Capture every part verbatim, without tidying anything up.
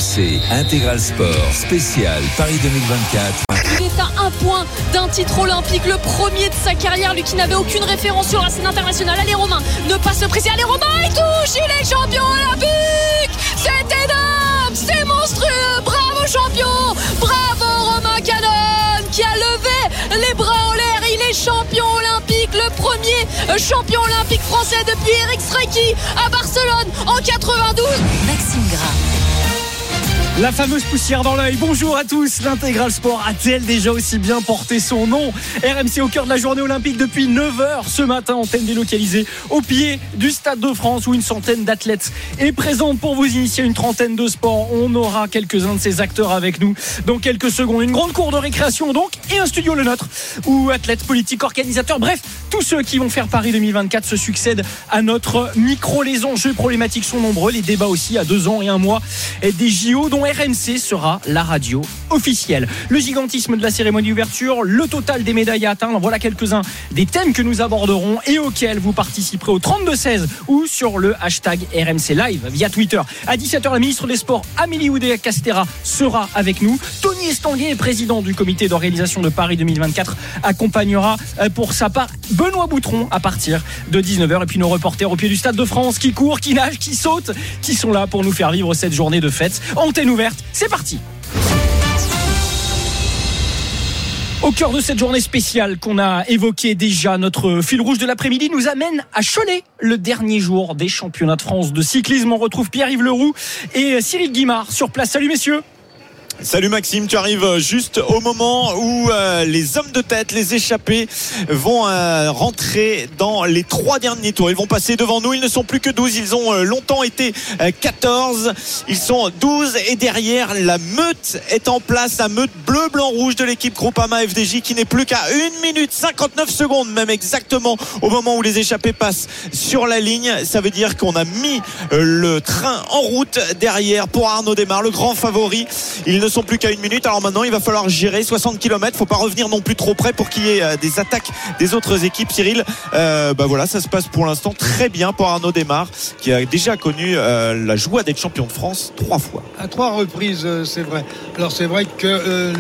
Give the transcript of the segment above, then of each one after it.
C, Intégral Sport, spécial Paris deux mille vingt-quatre. Il est à un point d'un titre olympique, le premier de sa carrière, lui qui n'avait aucune référence sur la scène internationale. Allez Romain, ne pas se presser. Allez Romain, il touche, il est champion olympique. C'est énorme, c'est monstrueux. Bravo champion, bravo Romain Canon qui a levé les bras en l'air. Il est champion olympique, le premier champion olympique français depuis Eric Strecki à Barcelone en quatre-vingt-douze. Maxime Gras. La fameuse poussière dans l'œil. Bonjour à tous. L'Intégral Sport a-t-elle déjà aussi bien porté son nom? R M C au cœur de la journée olympique depuis neuf heures ce matin, antenne délocalisée au pied du Stade de France où une centaine d'athlètes est présente pour vous initier une trentaine de sports. On aura quelques-uns de ces acteurs avec nous dans quelques secondes. Une grande cour de récréation donc et un studio le nôtre où athlètes, politiques, organisateurs, bref, tous ceux qui vont faire Paris deux mille vingt-quatre se succèdent à notre micro. Les enjeux problématiques sont nombreux, les débats aussi à deux ans et un mois des J O dont R M C sera la radio officielle. Le gigantisme de la cérémonie d'ouverture, le total des médailles à atteindre, voilà quelques-uns des thèmes que nous aborderons et auxquels vous participerez au trente-deux seize ou sur le hashtag R M C Live via Twitter. À dix-sept heures, la ministre des Sports Amélie Oudéa-Castéra sera avec nous. Tony Estanguet, président du comité d'organisation de Paris deux mille vingt-quatre, accompagnera pour sa part Benoît Boutron à partir de dix-neuf heures. Et puis nos reporters au pied du Stade de France qui courent, qui nagent, qui sautent, qui sont là pour nous faire vivre cette journée de fête. Antenne ouverte, c'est parti. Au cœur de cette journée spéciale qu'on a évoquée déjà, notre fil rouge de l'après-midi nous amène à Cholet, le dernier jour des championnats de France de cyclisme. On retrouve Pierre-Yves Leroux et Cyril Guimard sur place. Salut messieurs. Salut Maxime, tu arrives juste au moment où euh, les hommes de tête, les échappés vont euh, rentrer dans les trois derniers tours. Ils vont passer devant nous, ils ne sont plus que douze, ils ont euh, longtemps été euh, quatorze, ils sont douze et derrière la meute est en place, la meute bleu, blanc, rouge de l'équipe Groupama F D J qui n'est plus qu'à une minute cinquante-neuf secondes même exactement au moment où les échappés passent sur la ligne. Ça veut dire qu'on a mis euh, le train en route derrière pour Arnaud Démare, le grand favori. Il ne sont plus qu'à une minute. Alors maintenant il va falloir gérer soixante kilomètres, faut pas revenir non plus trop près pour qu'il y ait des attaques des autres équipes. Cyril, euh, bah voilà, ça se passe pour l'instant très bien pour Arnaud Démare qui a déjà connu euh, la joie d'être champion de France trois fois. À trois reprises, c'est vrai. Alors c'est vrai que euh,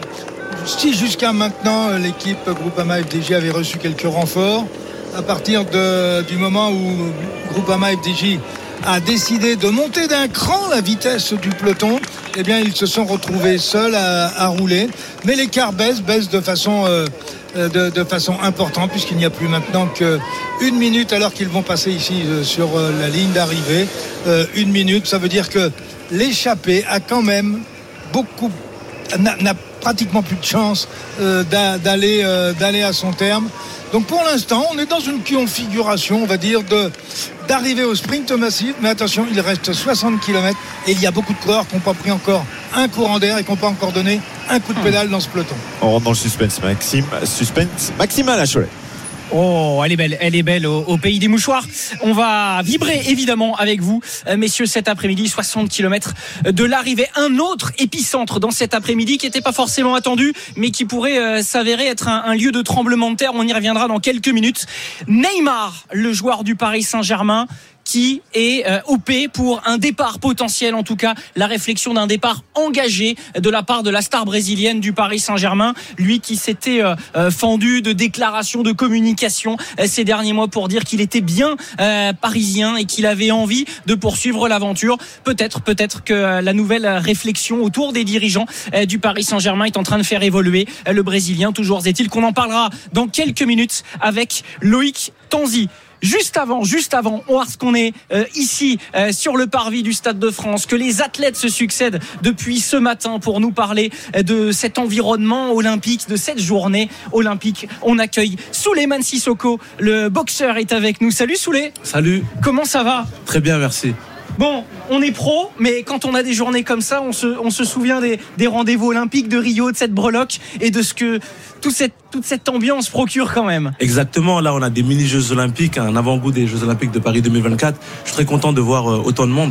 si jusqu'à maintenant l'équipe Groupama F D J avait reçu quelques renforts, à partir de, du moment où Groupama F D J a décidé de monter d'un cran la vitesse du peloton, eh bien ils se sont retrouvés seuls à, à rouler, mais l'écart baisse baisse de façon euh, de, de façon importante puisqu'il n'y a plus maintenant qu'une minute alors qu'ils vont passer ici euh, sur euh, la ligne d'arrivée. Euh, une minute, ça veut dire que l'échappée a quand même beaucoup n'a, n'a pratiquement plus de chance euh, d'a, d'aller euh, d'aller à son terme. Donc pour l'instant, on est dans une configuration, on va dire, de, d'arriver au sprint massif. Mais attention, il reste soixante kilomètres et il y a beaucoup de coureurs qui n'ont pas pris encore un courant d'air et qui n'ont pas encore donné un coup de pédale dans ce peloton. On rentre dans le suspense, Maxime. Suspense maximal à Cholet. Oh, elle est belle, elle est belle au, au pays des mouchoirs. On va vibrer évidemment avec vous, messieurs, cet après-midi. soixante kilomètres de l'arrivée. Un autre épicentre dans cet après-midi qui n'était pas forcément attendu, mais qui pourrait euh, s'avérer être un, un lieu de tremblement de terre. On y reviendra dans quelques minutes. Neymar, le joueur du Paris Saint-Germain, qui est euh, O P pour un départ potentiel, en tout cas la réflexion d'un départ engagé de la part de la star brésilienne du Paris Saint-Germain, lui qui s'était euh, euh, fendu de déclarations de communication euh, ces derniers mois pour dire qu'il était bien euh, parisien et qu'il avait envie de poursuivre l'aventure. Peut-être, peut-être que euh, la nouvelle réflexion autour des dirigeants euh, du Paris Saint-Germain est en train de faire évoluer euh, le Brésilien. Toujours est-il qu'on en parlera dans quelques minutes avec Loïc Tanzi. Juste avant, juste avant, parce qu'on est euh, ici euh, sur le parvis du Stade de France, que les athlètes se succèdent depuis ce matin pour nous parler euh, de cet environnement olympique, de cette journée olympique. On accueille Souleymane Sissoko, le boxeur est avec nous. Salut Souley. Salut. Comment ça va ? Très bien, merci. Bon, on est pro, mais quand on a des journées comme ça, on se, on se souvient des, des rendez-vous olympiques de Rio, de cette breloque et de ce que toute cette, toute cette ambiance procure quand même. Exactement, là on a des mini-Jeux olympiques, un avant-goût des Jeux olympiques de Paris deux mille vingt-quatre. Je suis très content de voir autant de monde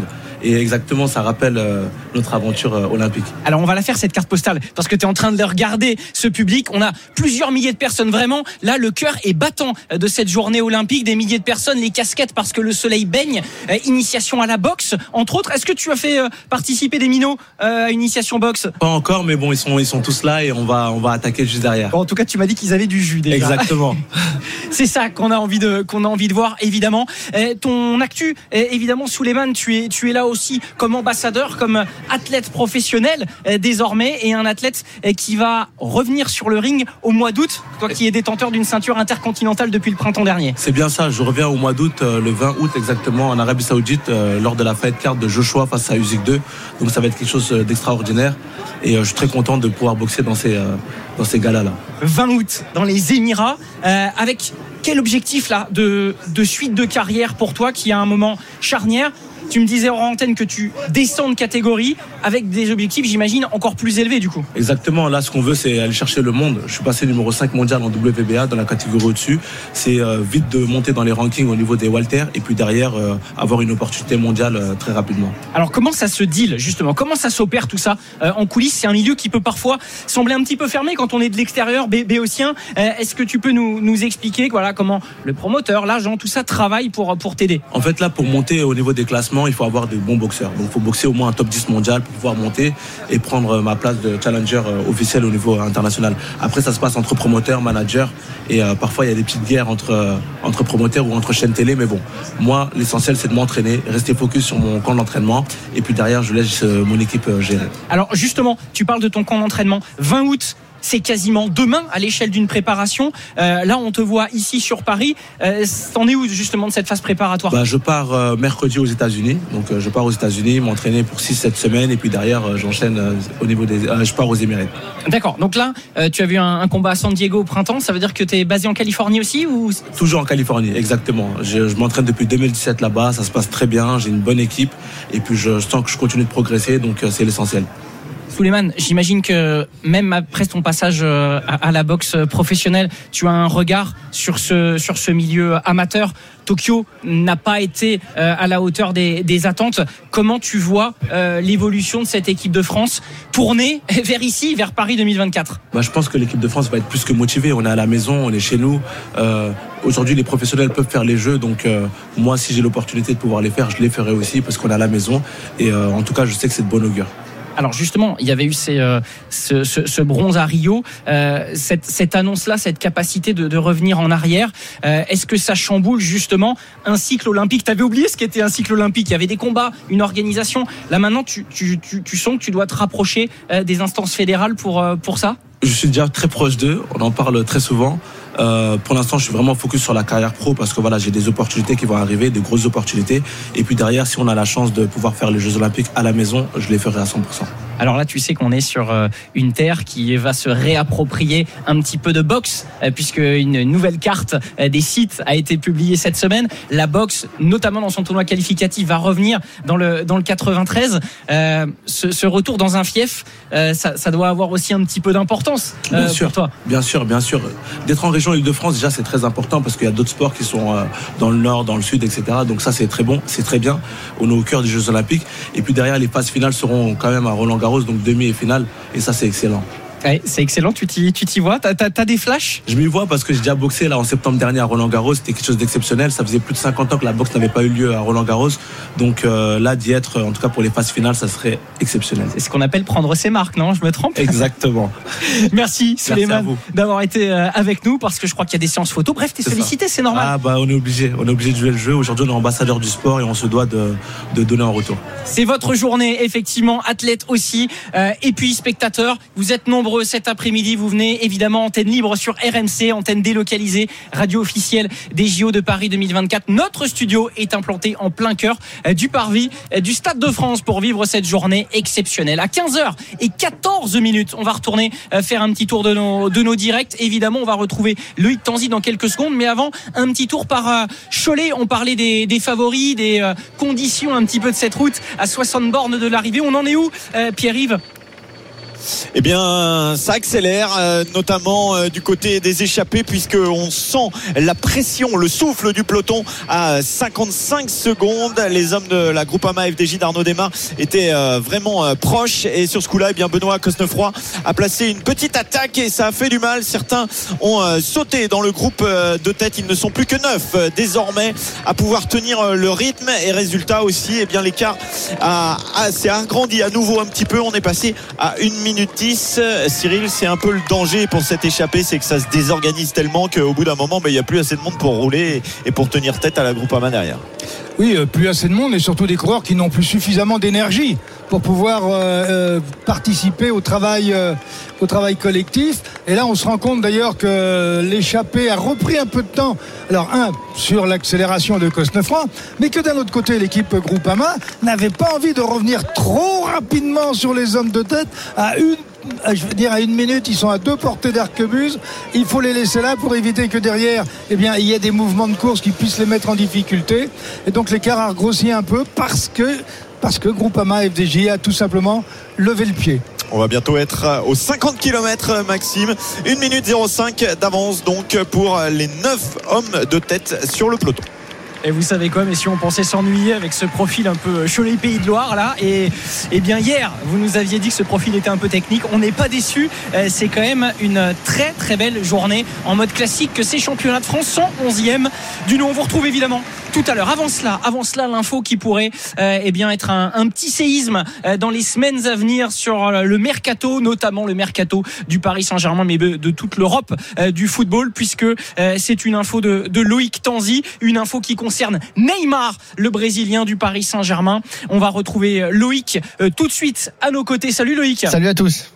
Et exactement, ça rappelle euh, notre aventure euh, olympique. Alors on va la faire cette carte postale parce que tu es en train de regarder ce public. On a plusieurs milliers de personnes vraiment. Là, le cœur est battant de cette journée olympique. Des milliers de personnes, les casquettes parce que le soleil baigne. Euh, initiation à la boxe, entre autres. Est-ce que tu as fait euh, participer des minots euh, à initiation boxe? Pas encore, mais bon, ils sont, ils sont tous là et on va, on va attaquer juste derrière. Bon, en tout cas, tu m'as dit qu'ils avaient du jus déjà. Exactement. C'est ça qu'on a envie de, qu'on a envie de voir, évidemment. Euh, ton actu, euh, évidemment, Souleymane, tu es, tu es là aussi comme ambassadeur, comme athlète professionnel euh, désormais, et un athlète euh, qui va revenir sur le ring au mois d'août. Toi qui es détenteur d'une ceinture intercontinentale depuis le printemps dernier. C'est bien ça. Je reviens au mois d'août, euh, le vingt août exactement, en Arabie Saoudite, euh, lors de la fight card de Joshua face à Usyk deux. Donc ça va être quelque chose d'extraordinaire. Et euh, je suis très content de pouvoir boxer dans ces, euh, dans ces galas-là. vingt août dans les Émirats, euh, avec quel objectif là de, de suite de carrière pour toi qui a un moment charnière? Tu me disais hors antenne que tu descends de catégorie avec des objectifs, j'imagine, encore plus élevés du coup. Exactement. Là, ce qu'on veut, c'est aller chercher le monde. Je suis passé numéro cinq mondial en W B A dans la catégorie au-dessus. C'est euh, vite de monter dans les rankings au niveau des welter et puis derrière euh, avoir une opportunité mondiale euh, très rapidement. Alors comment ça se deal justement? Comment ça s'opère tout ça euh, en coulisses? C'est un milieu qui peut parfois sembler un petit peu fermé quand on est de l'extérieur, bé- béotien. Euh, est-ce que tu peux nous, nous expliquer voilà, comment le promoteur, l'agent, tout ça travaille pour, pour t'aider? En fait, là, pour monter au niveau des classements, il faut avoir de bons boxeurs. Donc, il faut boxer au moins un top dix mondial pour pouvoir monter et prendre ma place de challenger officiel au niveau international. Après, ça se passe entre promoteurs, managers et euh, parfois, il y a des petites guerres entre, euh, entre promoteurs ou entre chaînes télé. Mais bon, moi, l'essentiel, c'est de m'entraîner, rester focus sur mon camp d'entraînement et puis derrière, je laisse euh, mon équipe euh, gérer. Alors, justement, tu parles de ton camp d'entraînement. vingt août. C'est quasiment demain à l'échelle d'une préparation. Euh, là, on te voit ici sur Paris. Euh, t'en es où justement de cette phase préparatoire? Bah, je pars euh, mercredi aux États-Unis. Donc, euh, je pars aux États-Unis, m'entraîner pour six sept semaines et puis derrière, euh, j'enchaîne euh, au niveau des. Euh, je pars aux Émirats. D'accord. Donc là, euh, tu as vu un, un combat à San Diego au printemps. Ça veut dire que tu es basé en Californie aussi ou? Toujours en Californie, exactement. Je, je m'entraîne depuis deux mille dix-sept là-bas. Ça se passe très bien. J'ai une bonne équipe et puis je sens que je continue de progresser. Donc, euh, c'est l'essentiel. Souleymane, j'imagine que même après ton passage à la boxe professionnelle, tu as un regard sur ce, sur ce milieu amateur. Tokyo n'a pas été à la hauteur des, des attentes. Comment tu vois euh, l'évolution de cette équipe de France tournée vers ici, vers Paris deux mille vingt-quatre? Bah, je pense que l'équipe de France va être plus que motivée. On est à la maison, on est chez nous. Euh, aujourd'hui, les professionnels peuvent faire les jeux. Donc euh, moi, si j'ai l'opportunité de pouvoir les faire, je les ferai aussi parce qu'on est à la maison. Et euh, en tout cas, je sais que c'est de bon augure. Alors justement, il y avait eu ces, euh, ce, ce, ce bronze à Rio, euh, cette, cette annonce-là, cette capacité de, de revenir en arrière. Euh, est-ce que ça chamboule justement un cycle olympique? Tu avais oublié ce qu'était un cycle olympique. Il y avait des combats, une organisation. Là maintenant, tu, tu, tu, tu sens que tu dois te rapprocher euh, des instances fédérales pour, euh, pour ça? Je suis déjà très proche d'eux. On en parle très souvent. Euh, pour l'instant, je suis vraiment focus sur la carrière pro parce que voilà, j'ai des opportunités qui vont arriver, des grosses opportunités. Et puis derrière, si on a la chance de pouvoir faire les Jeux Olympiques à la maison, je les ferai à cent pour cent. Alors là, tu sais qu'on est sur une terre qui va se réapproprier un petit peu de boxe, puisque une nouvelle carte des sites a été publiée cette semaine. La boxe, notamment dans son tournoi qualificatif, va revenir dans le dans le quatre-vingt-treize. Euh, ce, ce retour dans un fief, euh, ça, ça doit avoir aussi un petit peu d'importance euh, bien sûr, pour toi. Bien sûr, bien sûr. D'être en région Île-de-France, déjà, c'est très important parce qu'il y a d'autres sports qui sont euh, dans le nord, dans le sud, et cetera. Donc ça, c'est très bon, c'est très bien. On est au cœur des Jeux Olympiques. Et puis derrière, les phases finales seront quand même à Roland-Garros, donc demi et finale. Et ça, c'est excellent. Ouais, c'est excellent, tu t'y, tu t'y vois, t'as, t'as, t'as des flashs? Je m'y vois parce que j'ai déjà boxé là en septembre dernier à Roland-Garros, c'était quelque chose d'exceptionnel, ça faisait plus de cinquante ans que la boxe n'avait pas eu lieu à Roland-Garros, donc euh, là d'y être, en tout cas pour les phases finales, ça serait exceptionnel. C'est ce qu'on appelle prendre ses marques, non? Je me trompe? Exactement. Merci Souleymane d'avoir été avec nous, parce que je crois qu'il y a des séances photos, bref, t'es c'est sollicité, ça. C'est normal. Ah bah on est obligé, on est obligé de jouer le jeu, aujourd'hui on est ambassadeur du sport et on se doit de, de donner en retour. C'est votre journée, effectivement, athlète aussi, euh, et puis spectateurs, vous êtes nombreux cet après-midi. Vous venez évidemment, antenne libre sur R M C, antenne délocalisée, radio officielle des J O de Paris deux mille vingt-quatre. Notre studio est implanté en plein cœur du parvis du Stade de France pour vivre cette journée exceptionnelle. À quinze heures quatorze minutes, on va retourner faire un petit tour de nos, de nos directs. Évidemment, on va retrouver Loïc Tanzi dans quelques secondes, mais avant, un petit tour par Cholet. On parlait des, des favoris, des conditions un petit peu de cette route à soixante bornes de l'arrivée. On en est où, Pierre-Yves? Eh bien, ça accélère, euh, notamment euh, du côté des échappés, puisqu'on sent la pression, le souffle du peloton à cinquante-cinq secondes. Les hommes de la Groupama F D J d'Arnaud Démare étaient euh, vraiment euh, proches. Et sur ce coup-là, eh bien, Benoît Cosnefroy a placé une petite attaque et ça a fait du mal. Certains ont euh, sauté dans le groupe euh, de tête. Ils ne sont plus que neuf euh, désormais à pouvoir tenir euh, le rythme. Et résultat aussi, eh bien, l'écart a, a, s'est agrandi à nouveau un petit peu. On est passé à une minute dix. Cyril, c'est un peu le danger pour cette échappée, c'est que ça se désorganise tellement qu'au bout d'un moment, ben, il n'y a plus assez de monde pour rouler et pour tenir tête à la Groupama derrière. Oui, euh, plus assez de monde et surtout des coureurs qui n'ont plus suffisamment d'énergie pour pouvoir euh, euh, participer au travail, euh, au travail collectif. Et là, on se rend compte d'ailleurs que l'échappée a repris un peu de temps. Alors, un, sur l'accélération de Cosnefroy, mais que d'un autre côté, l'équipe Groupama n'avait pas envie de revenir trop rapidement sur les hommes de tête à une je veux dire à une minute, ils sont à deux portées d'arquebuse. Il faut les laisser là pour éviter que derrière, eh bien, il y ait des mouvements de course qui puissent les mettre en difficulté. Et donc l'écart a grossi un peu parce que parce que Groupama F D J a tout simplement levé le pied. On va bientôt être aux cinquante kilomètres, Maxime. une minute zéro cinq d'avance donc pour les neuf hommes de tête sur le peloton. Et vous savez quoi, messieurs, on pensait s'ennuyer avec ce profil un peu Cholet Pays de Loire là. Et, et bien hier, vous nous aviez dit que ce profil était un peu technique. On n'est pas déçus. C'est quand même une très très belle journée en mode classique que ces championnats de France, cent onzième du nom. On vous retrouve évidemment tout à l'heure. Avant cela, avant cela, l'info qui pourrait euh, eh bien être un, un petit séisme euh, dans les semaines à venir sur le mercato, notamment le mercato du Paris Saint-Germain, mais de, de toute l'Europe euh, du football, puisque euh, c'est une info de, de Loïc Tanzi, une info qui concerne concerne Neymar, le Brésilien du Paris Saint-Germain. On va retrouver Loïc euh, tout de suite à nos côtés. Salut Loïc. Salut à tous.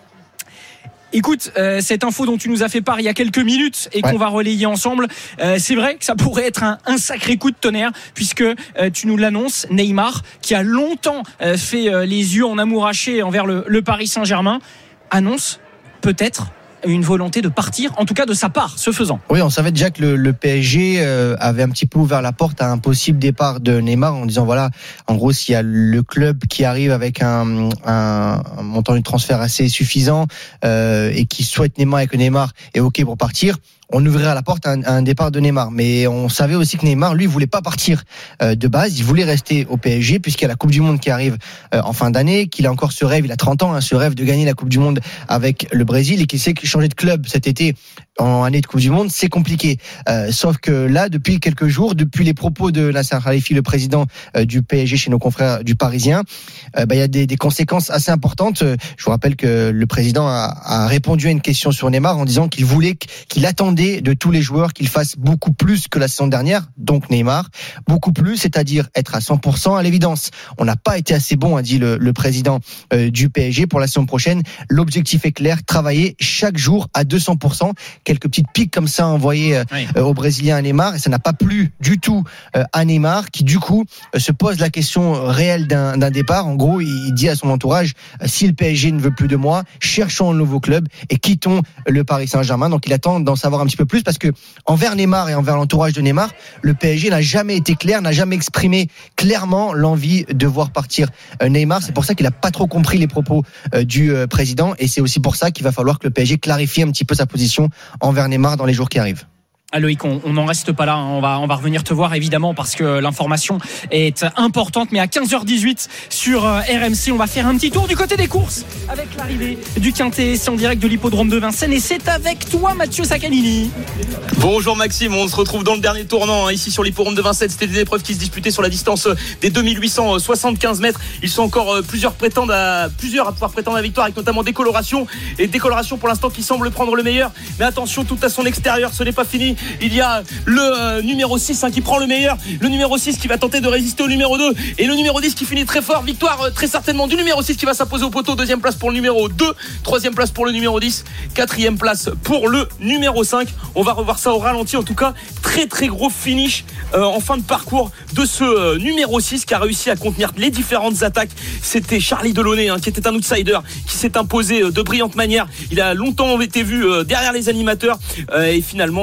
Écoute, euh, cette info dont tu nous as fait part il y a quelques minutes et ouais. qu'on va relayer ensemble, euh, c'est vrai que ça pourrait être un, un sacré coup de tonnerre puisque euh, tu nous l'annonces, Neymar, qui a longtemps euh, fait euh, les yeux en amouraché envers le, le Paris Saint-Germain, annonce peut-être une volonté de partir, en tout cas de sa part, ce faisant. Oui, on savait déjà que le, le P S G euh, avait un petit peu ouvert la porte à un possible départ de Neymar en disant voilà, en gros, s'il y a le club qui arrive avec un, un, un montant de transfert assez suffisant euh, et qui souhaite Neymar et que Neymar est OK pour partir, on ouvrirait la porte à un, à un départ de Neymar. Mais on savait aussi que Neymar, lui, voulait pas partir euh, de base. Il voulait rester au P S G puisqu'il y a la Coupe du Monde qui arrive euh, en fin d'année, qu'il a encore ce rêve, il a trente ans, hein, ce rêve de gagner la Coupe du Monde avec le Brésil et qu'il sait que changer de club cet été en année de Coupe du Monde, c'est compliqué. Euh, sauf que là, depuis quelques jours, depuis les propos de Nasser Khalifi, le président euh, du P S G chez nos confrères du Parisien, euh, bah, il y a des, des conséquences assez importantes. Je vous rappelle que le président a, a répondu à une question sur Neymar en disant qu'il voulait, qu'il attendait de tous les joueurs qu'il fasse beaucoup plus que la saison dernière, donc Neymar, beaucoup plus, c'est-à-dire être à cent pour cent à l'évidence. On n'a pas été assez bon, a dit le, le président euh, du P S G pour la saison prochaine. L'objectif est clair, travailler chaque jour à deux cents pour cent. Quelques petites piques comme ça envoyées euh, oui. euh, aux Brésiliens à Neymar, et ça n'a pas plu du tout euh, à Neymar, qui du coup euh, se pose la question réelle d'un, d'un départ. En gros, il dit à son entourage, euh, si le P S G ne veut plus de moi, cherchons un nouveau club et quittons le Paris Saint-Germain. Donc il attend d'en savoir un petit peu plus parce que envers Neymar et envers l'entourage de Neymar, le P S G n'a jamais été clair, n'a jamais exprimé clairement l'envie de voir partir euh, Neymar. C'est pour ça qu'il n'a pas trop compris les propos euh, du euh, président, et c'est aussi pour ça qu'il va falloir que le P S G clarifie un petit peu sa position envers Neymar dans les jours qui arrivent. Ah Loïc, on n'en reste pas là, hein. on va on va revenir te voir évidemment parce que l'information est importante, mais à quinze heures dix-huit sur R M C, on va faire un petit tour du côté des courses avec l'arrivée du Quintet. C'est en direct de l'hippodrome de Vincennes et c'est avec toi Mathieu Saccalini. Bonjour Maxime, on se retrouve dans le dernier tournant hein, ici sur l'hippodrome de Vincennes. C'était des épreuves qui se disputaient sur la distance des deux mille huit cent soixante-quinze mètres. Ils sont encore euh, plusieurs prétendent à plusieurs à pouvoir prétendre à la victoire, avec notamment Décoloration et Décoloration pour l'instant qui semble prendre le meilleur. Mais attention, tout à son extérieur, ce n'est pas fini. Il y a le euh, numéro six hein, qui prend le meilleur, le numéro six qui va tenter de résister au numéro deux et le numéro dix qui finit très fort. Victoire euh, très certainement du numéro six qui va s'imposer au poteau. Deuxième place pour le numéro deux, troisième place pour le numéro dix, quatrième place pour le numéro cinq. On va revoir ça au ralenti. En tout cas, très très gros finish euh, en fin de parcours de ce euh, numéro six qui a réussi à contenir les différentes attaques. C'était Charlie Delaunay hein, qui était un outsider, qui s'est imposé euh, de brillante manière. Il a longtemps été vu euh, derrière les animateurs euh, et finalement il a, il a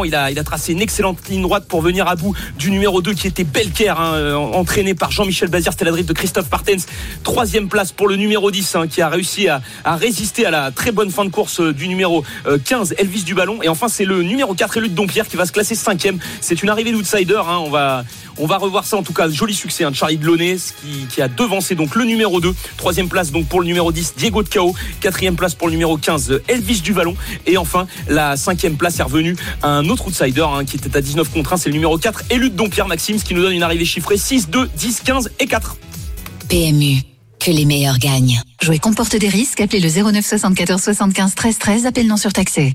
tracé une excellente ligne droite pour venir à bout du numéro deux qui était Belker, hein, entraîné par Jean-Michel Bazir. C'était la drift de Christophe Partens. Troisième place pour le numéro dix, hein, qui a réussi à, à résister à la très bonne fin de course du numéro quinze, Elvis du Ballon. Et enfin, c'est le numéro quatre, Élude Dompierre, qui va se classer cinquième. C'est une arrivée d'outsider, hein, on va On va revoir ça. En tout cas, joli succès, hein, de Charlie Delaunay qui, qui a devancé donc le numéro deux. Troisième place donc pour le numéro dix, Diego de Cao. Quatrième place pour le numéro quinze, Elvis du Vallon. Et enfin, la cinquième place est revenue à un autre outsider, hein, qui était à dix-neuf contre un. C'est le numéro quatre, Élude Dompierre Maxime, ce qui nous donne une arrivée chiffrée six, deux, dix, quinze et quatre. P M U, que les meilleurs gagnent. Jouer comporte des risques. Appelez le zéro neuf soixante-quatorze soixante-quinze treize treize. Appel non surtaxé.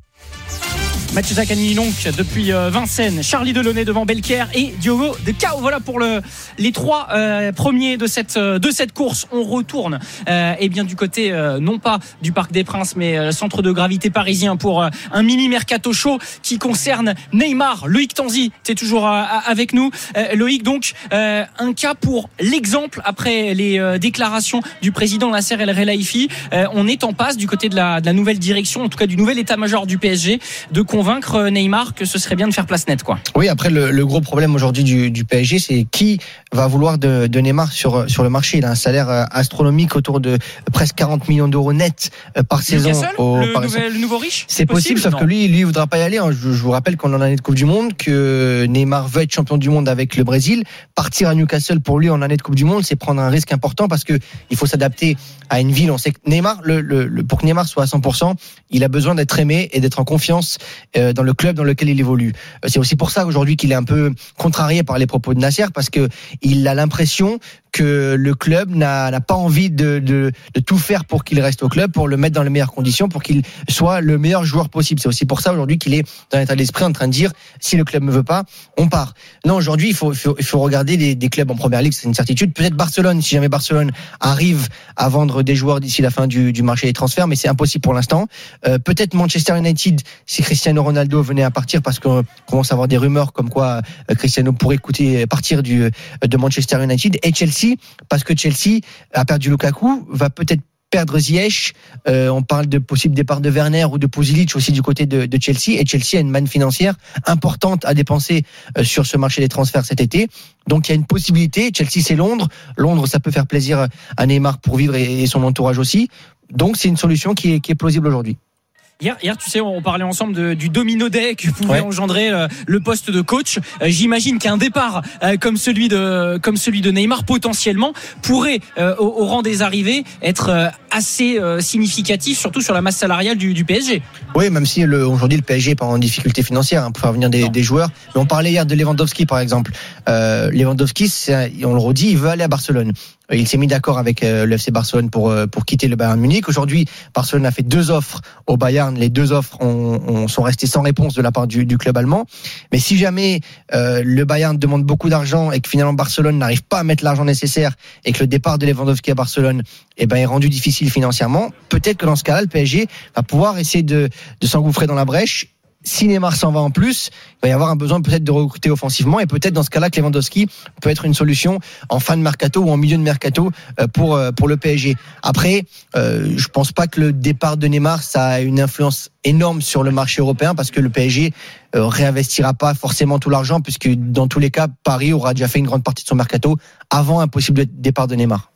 Mathieu Zaccagni donc depuis euh, Vincennes, Charlie Delaunay devant Belker et Diogo de Cao. Voilà pour le, les trois euh, premiers de cette, euh, de cette course. On retourne euh, et bien du côté euh, non pas du Parc des Princes mais euh, centre de gravité parisien pour euh, un mini mercato chaud qui concerne Neymar. Loïc Tanzi, c'est toujours euh, avec nous. Euh, Loïc, donc euh, un cas pour l'exemple après les euh, déclarations du président Nasser El Khelaifi. Euh, on est en passe du côté de la, de la nouvelle direction, en tout cas du nouvel état-major du P S G, de convaincre Neymar que ce serait bien de faire place nette, quoi. Oui, après le, le gros problème aujourd'hui du, du P S G, c'est qui va vouloir de, de Neymar sur sur le marché. Il a un salaire astronomique autour de presque quarante millions d'euros net par saison. Au, le, par nouvel, le nouveau riche. C'est possible, possible sauf non. que lui, lui, il voudra pas y aller. Je, je vous rappelle qu'on en année de Coupe du Monde, que Neymar veut être champion du monde avec le Brésil. Partir à Newcastle pour lui en année de Coupe du Monde, c'est prendre un risque important parce que il faut s'adapter à une ville. On sait que Neymar, le, le, le, pour que Neymar soit à cent pour cent, il a besoin d'être aimé et d'être en confiance euh, dans le club dans lequel il évolue. C'est aussi pour ça aujourd'hui qu'il est un peu contrarié par les propos de Nasser, parce que il a l'impression que le club n'a, n'a pas envie de, de, de tout faire pour qu'il reste au club, pour le mettre dans les meilleures conditions, pour qu'il soit le meilleur joueur possible. C'est aussi pour ça aujourd'hui qu'il est dans l'état d'esprit en train de dire si le club ne veut pas, on part. Non, aujourd'hui il faut, il faut, il faut regarder des, des clubs en première ligue, c'est une certitude. Peut-être Barcelone, si jamais Barcelone arrive à vendre des joueurs d'ici la fin du, du marché des transferts, mais c'est impossible pour l'instant. Euh, peut-être Manchester United, si Cristiano Ronaldo venait à partir, parce qu'on commence à avoir des rumeurs comme quoi euh, Cristiano pourrait coûter, partir du, de Manchester United, et Chelsea, parce que Chelsea a perdu Lukaku, va peut-être perdre Ziyech. Euh, on parle de possible départ de Werner ou de Puzilic aussi du côté de, de Chelsea. Et Chelsea a une manne financière importante à dépenser euh, sur ce marché des transferts cet été. Donc il y a une possibilité. Chelsea, c'est Londres. Londres, ça peut faire plaisir à Neymar pour vivre et, et son entourage aussi. Donc c'est une solution qui est, qui est plausible aujourd'hui. Hier, hier, tu sais, on parlait ensemble de, du domino day que pouvait ouais. engendrer euh, le poste de coach. Euh, j'imagine qu'un départ euh, comme celui de comme celui de Neymar potentiellement pourrait, euh, au, au rang des arrivées, être euh, assez euh, significatif, surtout sur la masse salariale du, du P S G. Oui, même si le, aujourd'hui le P S G est pas en difficulté financière hein, pour faire venir des, des joueurs. Mais on parlait hier de Lewandowski, par exemple. Euh, Lewandowski, c'est, on le redit, il veut aller à Barcelone. Il s'est mis d'accord avec euh, le F C Barcelone pour euh, pour quitter le Bayern Munich. Aujourd'hui, Barcelone a fait deux offres au Bayern. Les deux offres ont, ont, sont restées sans réponse de la part du, du club allemand. Mais si jamais euh, le Bayern demande beaucoup d'argent et que finalement Barcelone n'arrive pas à mettre l'argent nécessaire et que le départ de Lewandowski à Barcelone eh ben, est rendu difficile financièrement, peut-être que dans ce cas-là, le P S G va pouvoir essayer de, de s'engouffrer dans la brèche. Si Neymar s'en va en plus, il va y avoir un besoin peut-être de recruter offensivement, et peut-être dans ce cas-là que Lewandowski peut être une solution en fin de mercato ou en milieu de mercato pour pour le P S G. Après, euh, je pense pas que le départ de Neymar ça a une influence énorme sur le marché européen, parce que le P S G euh, réinvestira pas forcément tout l'argent, puisque dans tous les cas Paris aura déjà fait une grande partie de son mercato avant un possible départ de Neymar.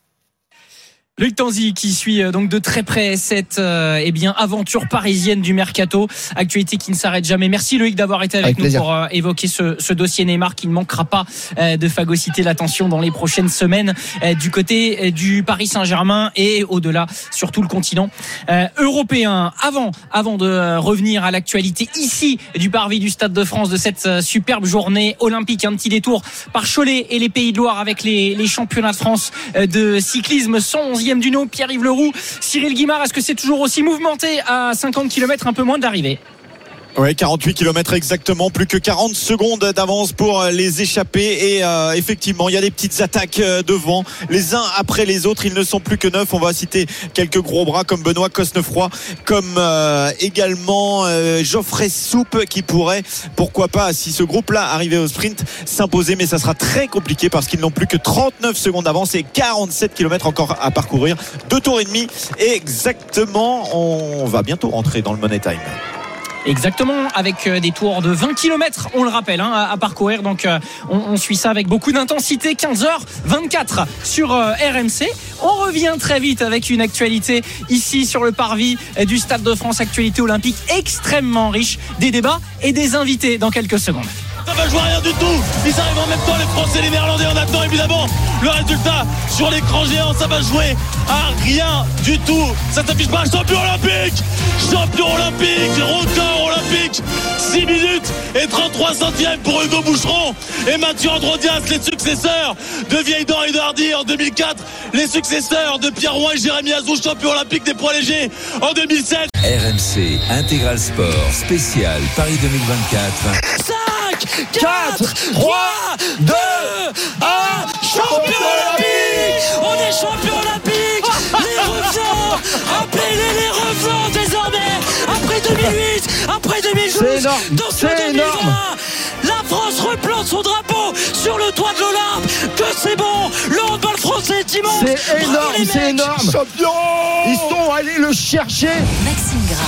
Loïc Tanzi qui suit donc de très près cette euh, eh bien aventure parisienne du mercato, actualité qui ne s'arrête jamais. Merci Loïc d'avoir été avec, avec nous plaisir. pour euh, évoquer ce, ce dossier Neymar qui ne manquera pas euh, de phagocyter l'attention dans les prochaines semaines euh, du côté euh, du Paris Saint-Germain et au-delà sur tout le continent euh, européen. Avant avant de euh, revenir à l'actualité ici du parvis du Stade de France de cette euh, superbe journée olympique, un petit détour par Cholet et les Pays de Loire avec les, les championnats de France euh, de cyclisme. cent onzième du nom, Pierre-Yves Leroux, Cyril Guimard, est-ce que c'est toujours aussi mouvementé à cinquante kilomètres, un peu moins d'arrivée? Oui, quarante-huit kilomètres exactement, plus que quarante secondes d'avance pour les échappés, et euh, effectivement il y a des petites attaques devant, les uns après les autres. Ils ne sont plus que neuf. On va citer quelques gros bras comme Benoît Cosnefroy, comme euh, également euh, Geoffrey Soupe, qui pourrait, pourquoi pas, si ce groupe-là arrivait au sprint, s'imposer, mais ça sera très compliqué parce qu'ils n'ont plus que trente-neuf secondes d'avance et quarante-sept kilomètres encore à parcourir. Deux tours et demi exactement. On va bientôt rentrer dans le Money Time. Exactement, avec des tours de vingt kilomètres, on le rappelle, hein, à, à parcourir. Donc euh, on, on suit ça avec beaucoup d'intensité. quinze heures vingt-quatre sur euh, R M C. On revient très vite avec une actualité ici sur le parvis du Stade de France, actualité olympique extrêmement riche, des débats et des invités dans quelques secondes. Ça va jouer à rien du tout. Ils arrivent en même temps, les Français et les Néerlandais. On attend évidemment le résultat sur l'écran géant. Ça va jouer à rien du tout. Ça s'affiche pas. Champion olympique, champion olympique, record olympique. six minutes et trente-trois centièmes pour Hugo Boucheron et Mathieu Androdias, les successeurs de Vieille-Dent et de Hardy en deux mille quatre, les successeurs de Pierre Roy et Jérémy Azou, champion olympique des poids légers en deux mille sept. R M C Intégral Sport spécial Paris deux mille vingt-quatre. cinq, quatre, trois, deux, un, champion olympique. On est champion olympique. Les revenants, rappelez-les les revenants désormais. Après deux mille huit, après deux mille douze, c'est énorme, donc c'est énorme. La France replante son drapeau sur le toit de l'Olympe. Que c'est bon, le handball français est immense. C'est énorme, c'est énorme. Champion. Ils sont allés le chercher. Maxime Gras.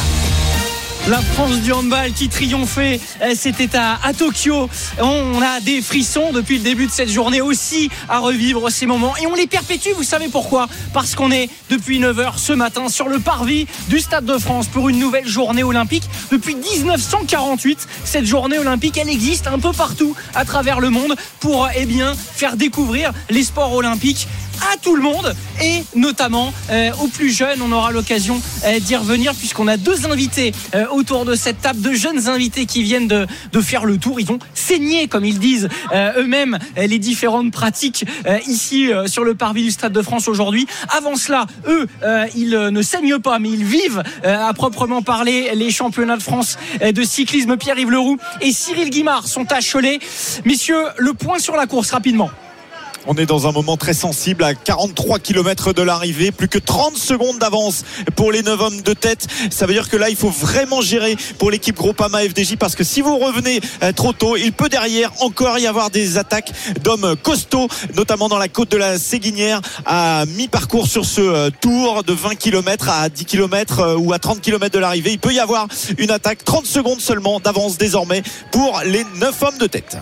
La France du handball qui triomphait, c'était à, à Tokyo. On a des frissons depuis le début de cette journée aussi à revivre ces moments. Et on les perpétue, vous savez pourquoi ? Parce qu'on est depuis neuf heures ce matin sur le parvis du Stade de France pour une nouvelle journée olympique. Depuis dix-neuf cent quarante-huit, cette journée olympique, elle existe un peu partout à travers le monde pour eh bien, faire découvrir les sports olympiques à tout le monde et notamment euh, aux plus jeunes. On aura l'occasion euh, d'y revenir puisqu'on a deux invités euh, autour de cette table, deux jeunes invités qui viennent de, de faire le tour. Ils vont saigner, comme ils disent euh, eux-mêmes, euh, les différentes pratiques euh, ici euh, sur le parvis du Stade de France aujourd'hui. Avant cela, eux, euh, ils euh, ne saignent pas mais ils vivent euh, à proprement parler les championnats de France euh, de cyclisme. Pierre-Yves Leroux et Cyril Guimard sont à Cholet. Messieurs, le point sur la course rapidement. On est dans un moment très sensible à quarante-trois kilomètres de l'arrivée, plus que trente secondes d'avance pour les neuf hommes de tête. Ça veut dire que là il faut vraiment gérer pour l'équipe Groupama F D J, parce que si vous revenez trop tôt, il peut derrière encore y avoir des attaques d'hommes costauds, notamment dans la côte de la Séguinière à mi-parcours sur ce tour de vingt kilomètres à dix kilomètres ou à trente kilomètres de l'arrivée. Il peut y avoir une attaque, trente secondes seulement d'avance désormais pour les neuf hommes de tête.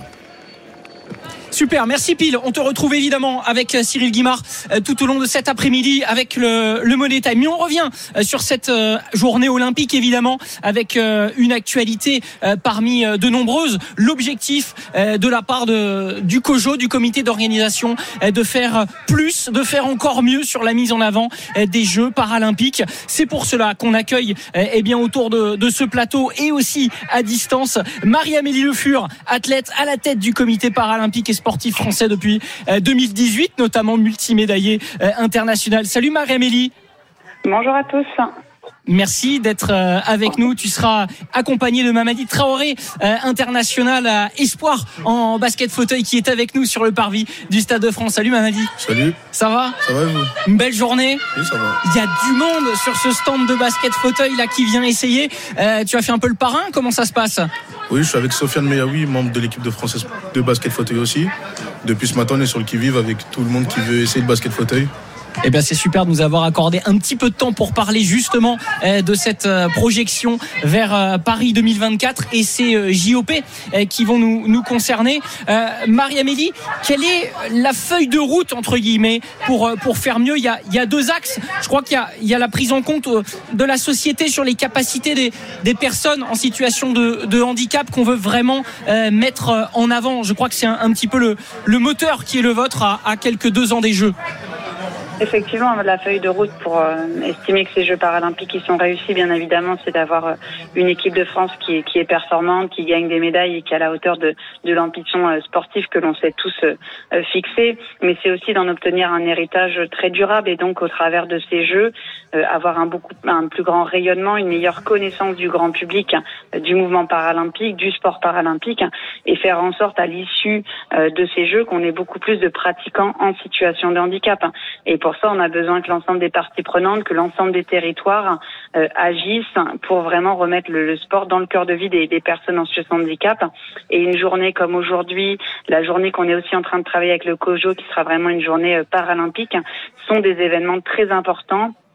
Super, merci Pile. On te retrouve évidemment avec Cyril Guimard euh, tout au long de cet après-midi avec le, le Money Time. Mais on revient euh, sur cette euh, journée olympique évidemment avec euh, une actualité euh, parmi euh, de nombreuses. L'objectif euh, de la part de, du COJO, du comité d'organisation, euh, de faire plus, de faire encore mieux sur la mise en avant euh, des Jeux paralympiques. C'est pour cela qu'on accueille euh, eh bien autour de, de ce plateau et aussi à distance Marie-Amélie Le Fur, athlète à la tête du comité paralympique et sportif français depuis deux mille dix-huit, notamment multimédaillé international. Salut Marie-Amélie. Bonjour à tous. Merci d'être avec nous. Tu seras accompagné de Mamadi Traoré, international à Espoir en basket fauteuil, qui est avec nous sur le parvis du Stade de France. Salut Mamadi. Salut. Ça va ? Ça va et vous ? Une belle journée ? Oui, ça va. Il y a du monde sur ce stand de basket fauteuil là qui vient essayer. Euh, tu as fait un peu le parrain ? Comment ça se passe ? Oui, je suis avec Sofiane Meyaoui, membre de l'équipe de France de basket fauteuil aussi. Depuis ce matin, on est sur le qui-vive avec tout le monde qui veut essayer le basket fauteuil. Eh bien, c'est super de nous avoir accordé un petit peu de temps pour parler justement euh, de cette euh, projection vers euh, Paris deux mille vingt-quatre et ces euh, J O P euh, qui vont nous, nous concerner. Euh, Marie-Amélie, quelle est la feuille de route entre guillemets pour euh, pour faire mieux ? Il y a il y a deux axes. Je crois qu'il y a il y a la prise en compte euh, de la société sur les capacités des des personnes en situation de de handicap qu'on veut vraiment euh, mettre euh, en avant. Je crois que c'est un, un petit peu le le moteur qui est le vôtre à, à quelques deux ans des Jeux. Effectivement, la feuille de route pour euh, estimer que ces Jeux paralympiques ils sont réussis, bien évidemment, c'est d'avoir euh, une équipe de France qui est, qui est performante, qui gagne des médailles et qui est à la hauteur de, de l'ambition euh, sportive que l'on s'est tous euh, fixée. Mais c'est aussi d'en obtenir un héritage très durable et donc au travers de ces Jeux, euh, avoir un, beaucoup, un plus grand rayonnement, une meilleure connaissance du grand public, euh, du mouvement paralympique, du sport paralympique et faire en sorte à l'issue euh, de ces Jeux qu'on ait beaucoup plus de pratiquants en situation de handicap. Et pour ça, on a besoin que l'ensemble des parties prenantes, que l'ensemble des territoires euh, agissent pour vraiment remettre le, le sport dans le cœur de vie des, des personnes en situation de handicap. Et une journée comme aujourd'hui, la journée qu'on est aussi en train de travailler avec le COJO, qui sera vraiment une journée euh, paralympique, sont des événements très importants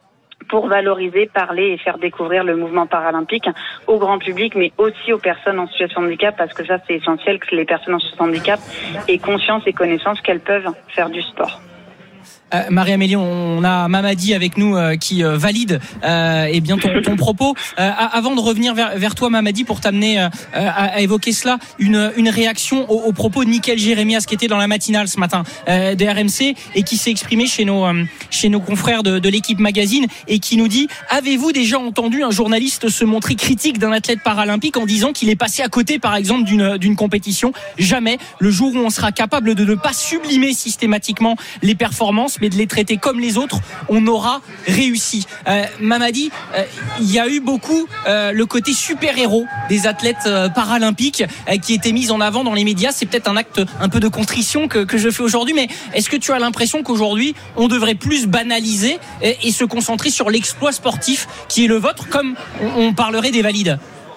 pour valoriser, parler et faire découvrir le mouvement paralympique au grand public, mais aussi aux personnes en situation de handicap, parce que ça, c'est essentiel que les personnes en situation de handicap aient conscience et connaissance qu'elles peuvent faire du sport. Euh, Marie-Amélie, on a Mamadi avec nous euh, qui euh, valide euh, eh bien ton, ton propos. Euh, avant de revenir vers, vers toi, Mamadi, pour t'amener euh, à, à évoquer cela, une, une réaction au, au propos de Mickaël Jérémias, qui était dans la matinale ce matin euh, de R M C et qui s'est exprimé chez nos euh, chez nos confrères de, de l'équipe Magazine et qui nous dit: avez-vous déjà entendu un journaliste se montrer critique d'un athlète paralympique en disant qu'il est passé à côté, par exemple, d'une d'une compétition? Jamais. Le jour où on sera capable de ne pas sublimer systématiquement les performances, mais de les traiter comme les autres, on aura réussi. Euh, Mamadi, euh, il y a eu beaucoup euh, le côté super-héros des athlètes euh, paralympiques euh, qui était mis en avant dans les médias. C'est peut-être un acte un peu de contrition que, que je fais aujourd'hui, mais est-ce que tu as l'impression qu'aujourd'hui, on devrait plus banaliser et, et se concentrer sur l'exploit sportif qui est le vôtre, comme on, on parlerait des valides?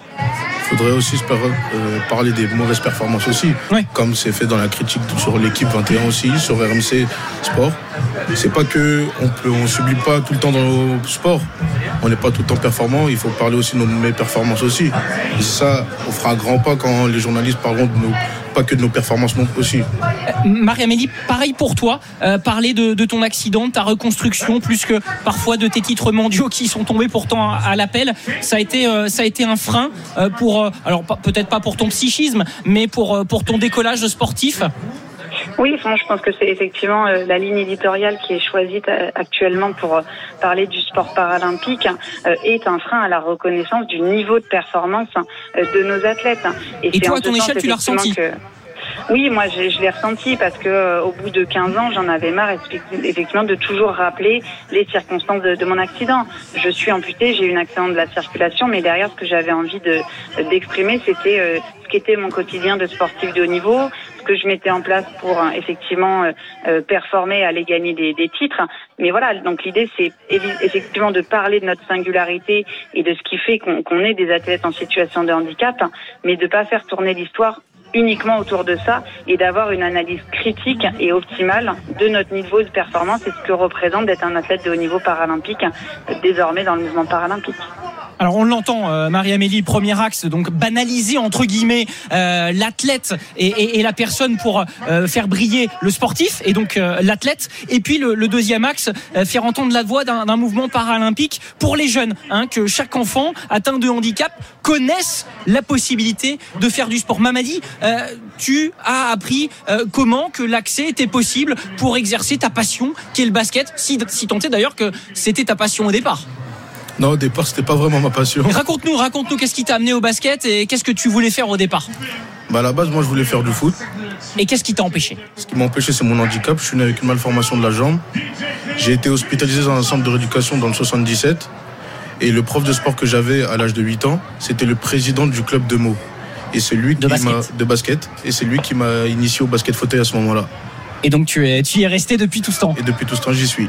Il faudrait aussi euh, parler des mauvaises performances aussi, oui. Comme c'est fait dans la critique sur l'équipe vingt et un aussi, sur R M C Sport. C'est pas que on peut, on subit pas tout le temps dans le sport. On n'est pas tout le temps performant. Il faut parler aussi de nos mauvaises performances aussi. Et ça, on fera un grand pas quand les journalistes parleront de nos, pas que de nos performances non aussi. Euh, Marie-Amélie, pareil pour toi. Euh, parler de, de ton accident, de ta reconstruction, plus que parfois de tes titres mondiaux qui sont tombés pourtant à, à l'appel. Ça a été, euh, ça a été un frein euh, pour, euh, alors peut-être pas pour ton psychisme, mais pour euh, pour ton décollage sportif. Oui, enfin, je pense que c'est effectivement euh, la ligne éditoriale qui est choisie euh, actuellement pour euh, parler du sport paralympique euh, est un frein à la reconnaissance du niveau de performance euh, de nos athlètes. Et, Et toi, à ton échelle, tu l'as ressenti que... Oui, moi je, je l'ai ressenti parce que euh, au bout de quinze ans, j'en avais marre effectivement de toujours rappeler les circonstances de, de mon accident. Je suis amputée, j'ai eu un accident de la circulation, mais derrière ce que j'avais envie de d'exprimer, c'était euh, ce qu'était mon quotidien de sportif de haut niveau, ce que je mettais en place pour euh, effectivement euh, performer, aller gagner des, des titres. Mais voilà, donc l'idée c'est effectivement de parler de notre singularité et de ce qui fait qu'on, qu'on est des athlètes en situation de handicap, mais de pas faire tourner l'histoire uniquement autour de ça et d'avoir une analyse critique et optimale de notre niveau de performance et ce que représente d'être un athlète de haut niveau paralympique désormais dans le mouvement paralympique. Alors on l'entend, euh, Marie-Amélie, premier axe, donc banaliser entre guillemets euh, l'athlète et, et, et la personne pour euh, faire briller le sportif et donc euh, l'athlète. Et puis le, le deuxième axe, euh, faire entendre la voix d'un, d'un mouvement paralympique pour les jeunes, hein, que chaque enfant atteint de handicap connaisse la possibilité de faire du sport. Mamadi, euh, tu as appris euh, comment que l'accès était possible pour exercer ta passion, qui est le basket, si, si tant est d'ailleurs que c'était ta passion au départ. Non, au départ, c'était pas vraiment ma passion. Raconte-nous, raconte-nous qu'est-ce qui t'a amené au basket et qu'est-ce que tu voulais faire au départ? Bah à la base, moi, je voulais faire du foot. Et qu'est-ce qui t'a empêché? Ce qui m'a empêché, c'est mon handicap. Je suis né avec une malformation de la jambe. J'ai été hospitalisé dans un centre de rééducation dans le soixante-dix-sept. Et le prof de sport que j'avais à l'âge de huit ans, c'était le président du club de Meaux. Et c'est lui qui de basket. m'a de basket. Et c'est lui qui m'a initié au basket fauteuil à ce moment-là. Et donc tu es, tu y es resté depuis tout ce temps. Et depuis tout ce temps, j'y suis.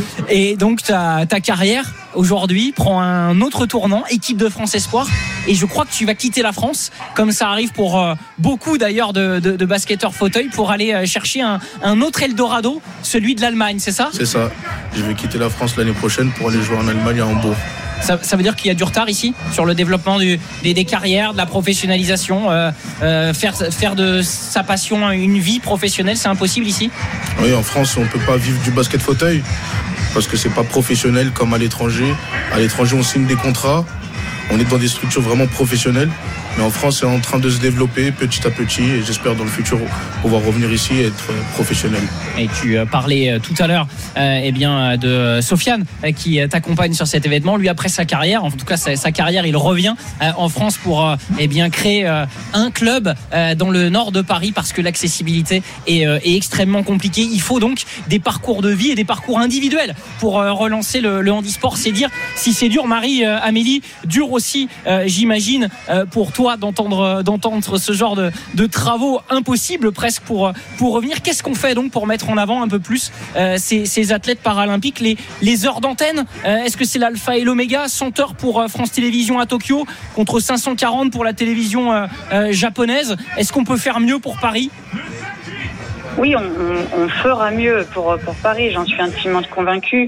Et donc ta, ta carrière aujourd'hui prend un autre tournant, équipe de France Espoir. Et je crois que tu vas quitter la France, comme ça arrive pour euh, beaucoup d'ailleurs de, de, de basketteurs fauteuil, pour aller euh, chercher un, un autre Eldorado, celui de l'Allemagne, c'est ça? C'est ça. Je vais quitter la France l'année prochaine pour aller jouer en Allemagne à Hambourg. Ça, ça veut dire qu'il y a du retard ici sur le développement du, des, des carrières, de la professionnalisation. Euh, euh, faire, faire de sa passion une vie professionnelle, c'est impossible ici? Oui, en France, on ne peut pas vivre du basket fauteuil parce que c'est pas professionnel comme à l'étranger. À l'étranger, on signe des contrats, on est dans des structures vraiment professionnelles. Mais en France, c'est en train de se développer petit à petit et j'espère dans le futur pouvoir revenir ici et être professionnel. Et tu parlais tout à l'heure euh, eh bien, de Sofiane qui t'accompagne sur cet événement. Lui, après sa carrière, en tout cas sa, sa carrière, il revient euh, en France pour euh, eh bien, créer euh, un club euh, dans le nord de Paris parce que l'accessibilité est, euh, est extrêmement compliquée. Il faut donc des parcours de vie et des parcours individuels pour euh, relancer le, le handisport. C'est dire si c'est dur, Marie-Amélie, euh, dur aussi, euh, j'imagine, euh, pour toi d'entendre d'entendre ce genre de, de travaux impossibles presque pour pour revenir. Qu'est-ce qu'on fait donc pour mettre en avant un peu plus euh, ces, ces athlètes paralympiques, les les heures d'antenne, euh, est-ce que c'est l'alpha et l'oméga? Cent heures pour euh, France Télévisions à Tokyo contre cinq cent quarante pour la télévision euh, euh, japonaise. Est-ce qu'on peut faire mieux pour Paris? Oui, on, on, on fera mieux pour, pour Paris, j'en suis intimement convaincue.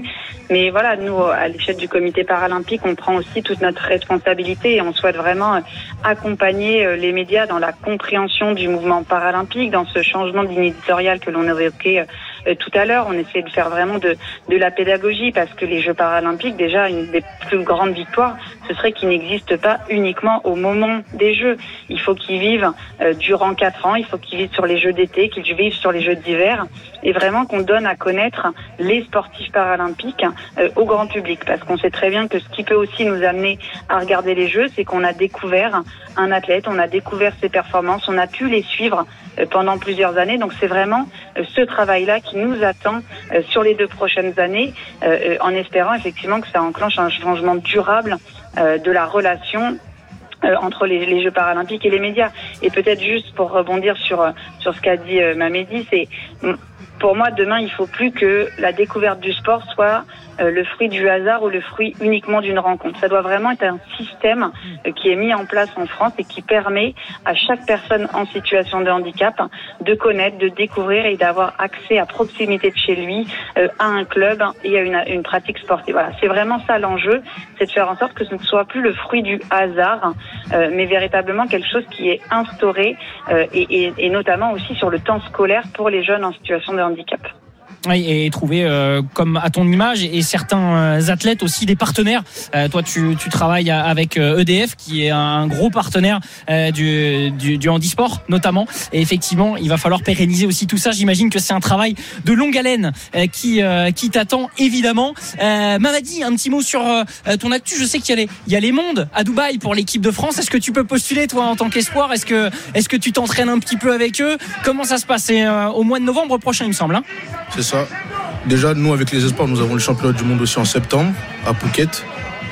Mais voilà, nous, à l'échelle du comité paralympique, on prend aussi toute notre responsabilité et on souhaite vraiment accompagner les médias dans la compréhension du mouvement paralympique, dans ce changement de ligne éditoriale que l'on évoquait tout à l'heure. On essaie de faire vraiment de, de la pédagogie parce que les Jeux paralympiques, déjà, une des plus grandes victoires, ce serait qu'ils n'existent pas uniquement au moment des Jeux. Il faut qu'ils vivent euh, durant quatre ans, il faut qu'ils vivent sur les Jeux d'été, qu'ils vivent sur les Jeux d'hiver et vraiment qu'on donne à connaître les sportifs paralympiques euh, au grand public parce qu'on sait très bien que ce qui peut aussi nous amener à regarder les Jeux, c'est qu'on a découvert un athlète, on a découvert ses performances, on a pu les suivre euh, pendant plusieurs années. Donc c'est vraiment euh, ce travail-là qui nous attend euh, sur les deux prochaines années euh, en espérant effectivement que ça enclenche un changement durable euh, de la relation euh, entre les, les Jeux paralympiques et les médias. Et peut-être juste pour rebondir sur sur ce qu'a dit euh, Mamedi, c'est pour moi demain il faut plus que la découverte du sport soit euh, le fruit du hasard ou le fruit uniquement d'une rencontre. Ça doit vraiment être un système euh, qui est mis en place en France et qui permet à chaque personne en situation de handicap de connaître, de découvrir et d'avoir accès à proximité de chez lui euh, à un club et à une, une pratique sportive. Voilà, c'est vraiment ça l'enjeu, c'est de faire en sorte que ce ne soit plus le fruit du hasard, euh, mais véritablement quelque chose qui est instauré euh, et, et, et notamment aussi sur le temps scolaire pour les jeunes en situation de handicap. Oui, et trouver euh, comme à ton image et certains euh, athlètes aussi des partenaires. Euh, toi, tu, tu travailles avec euh, E D F qui est un gros partenaire euh, du, du, du handisport notamment. Et effectivement, il va falloir pérenniser aussi tout ça. J'imagine que c'est un travail de longue haleine euh, qui euh, qui t'attend évidemment. Euh, Mamedi, un petit mot sur euh, ton actu. Je sais qu'il y a les il y a les mondes à Dubaï pour l'équipe de France. Est-ce que tu peux postuler toi en tant qu'espoir ? Est-ce que est-ce que tu t'entraînes un petit peu avec eux ? Comment ça se passe ? C'est euh, au mois de novembre prochain, il me semble. Hein ? C'est ça. Déjà, nous, avec les espoirs, nous avons le championnat du monde aussi en septembre, à Phuket.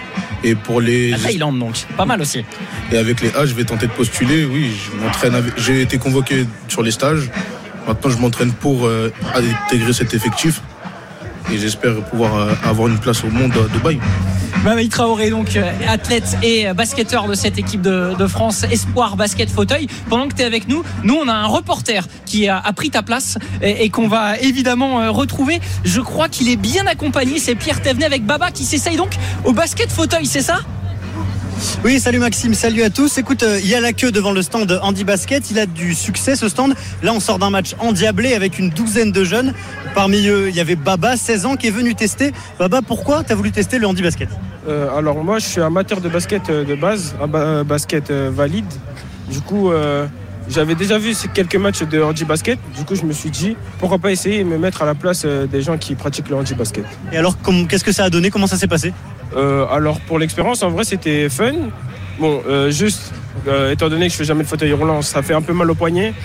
Et pour les... La Thaïlande, donc. Pas mal aussi. Et avec les A, je vais tenter de postuler. Oui, je m'entraîne avec... J'ai été convoqué sur les stages. Maintenant, je m'entraîne pour euh, intégrer cet effectif. Et j'espère pouvoir euh, avoir une place au monde à Dubaï. Mamedi Traoré, donc athlète et basketteur de cette équipe de, de France Espoir Basket Fauteuil. Pendant que tu es avec nous, nous on a un reporter qui a, a pris ta place et, et qu'on va évidemment retrouver. Je crois qu'il est bien accompagné, c'est Pierre Thévenet avec Baba qui s'essaye donc au basket fauteuil, c'est ça ? Oui, salut Maxime, salut à tous. Écoute, il y a la queue devant le stand Handi Basket, il a du succès ce stand. Là, on sort d'un match endiablé avec une douzaine de jeunes. Parmi eux, il y avait Baba, seize ans, qui est venu tester. Baba, pourquoi tu as voulu tester le Handi Basket ? euh, Alors moi, je suis amateur de basket de base, un basket valide. Du coup, euh, j'avais déjà vu quelques matchs de Handi Basket. Du coup, je me suis dit, pourquoi pas essayer et me mettre à la place des gens qui pratiquent le Handi Basket. Et alors, qu'est-ce que ça a donné ? Comment ça s'est passé ? Euh, alors pour l'expérience, en vrai c'était fun. Bon, euh, juste euh, étant donné que je fais jamais de fauteuil roulant, ça fait un peu mal au poignet.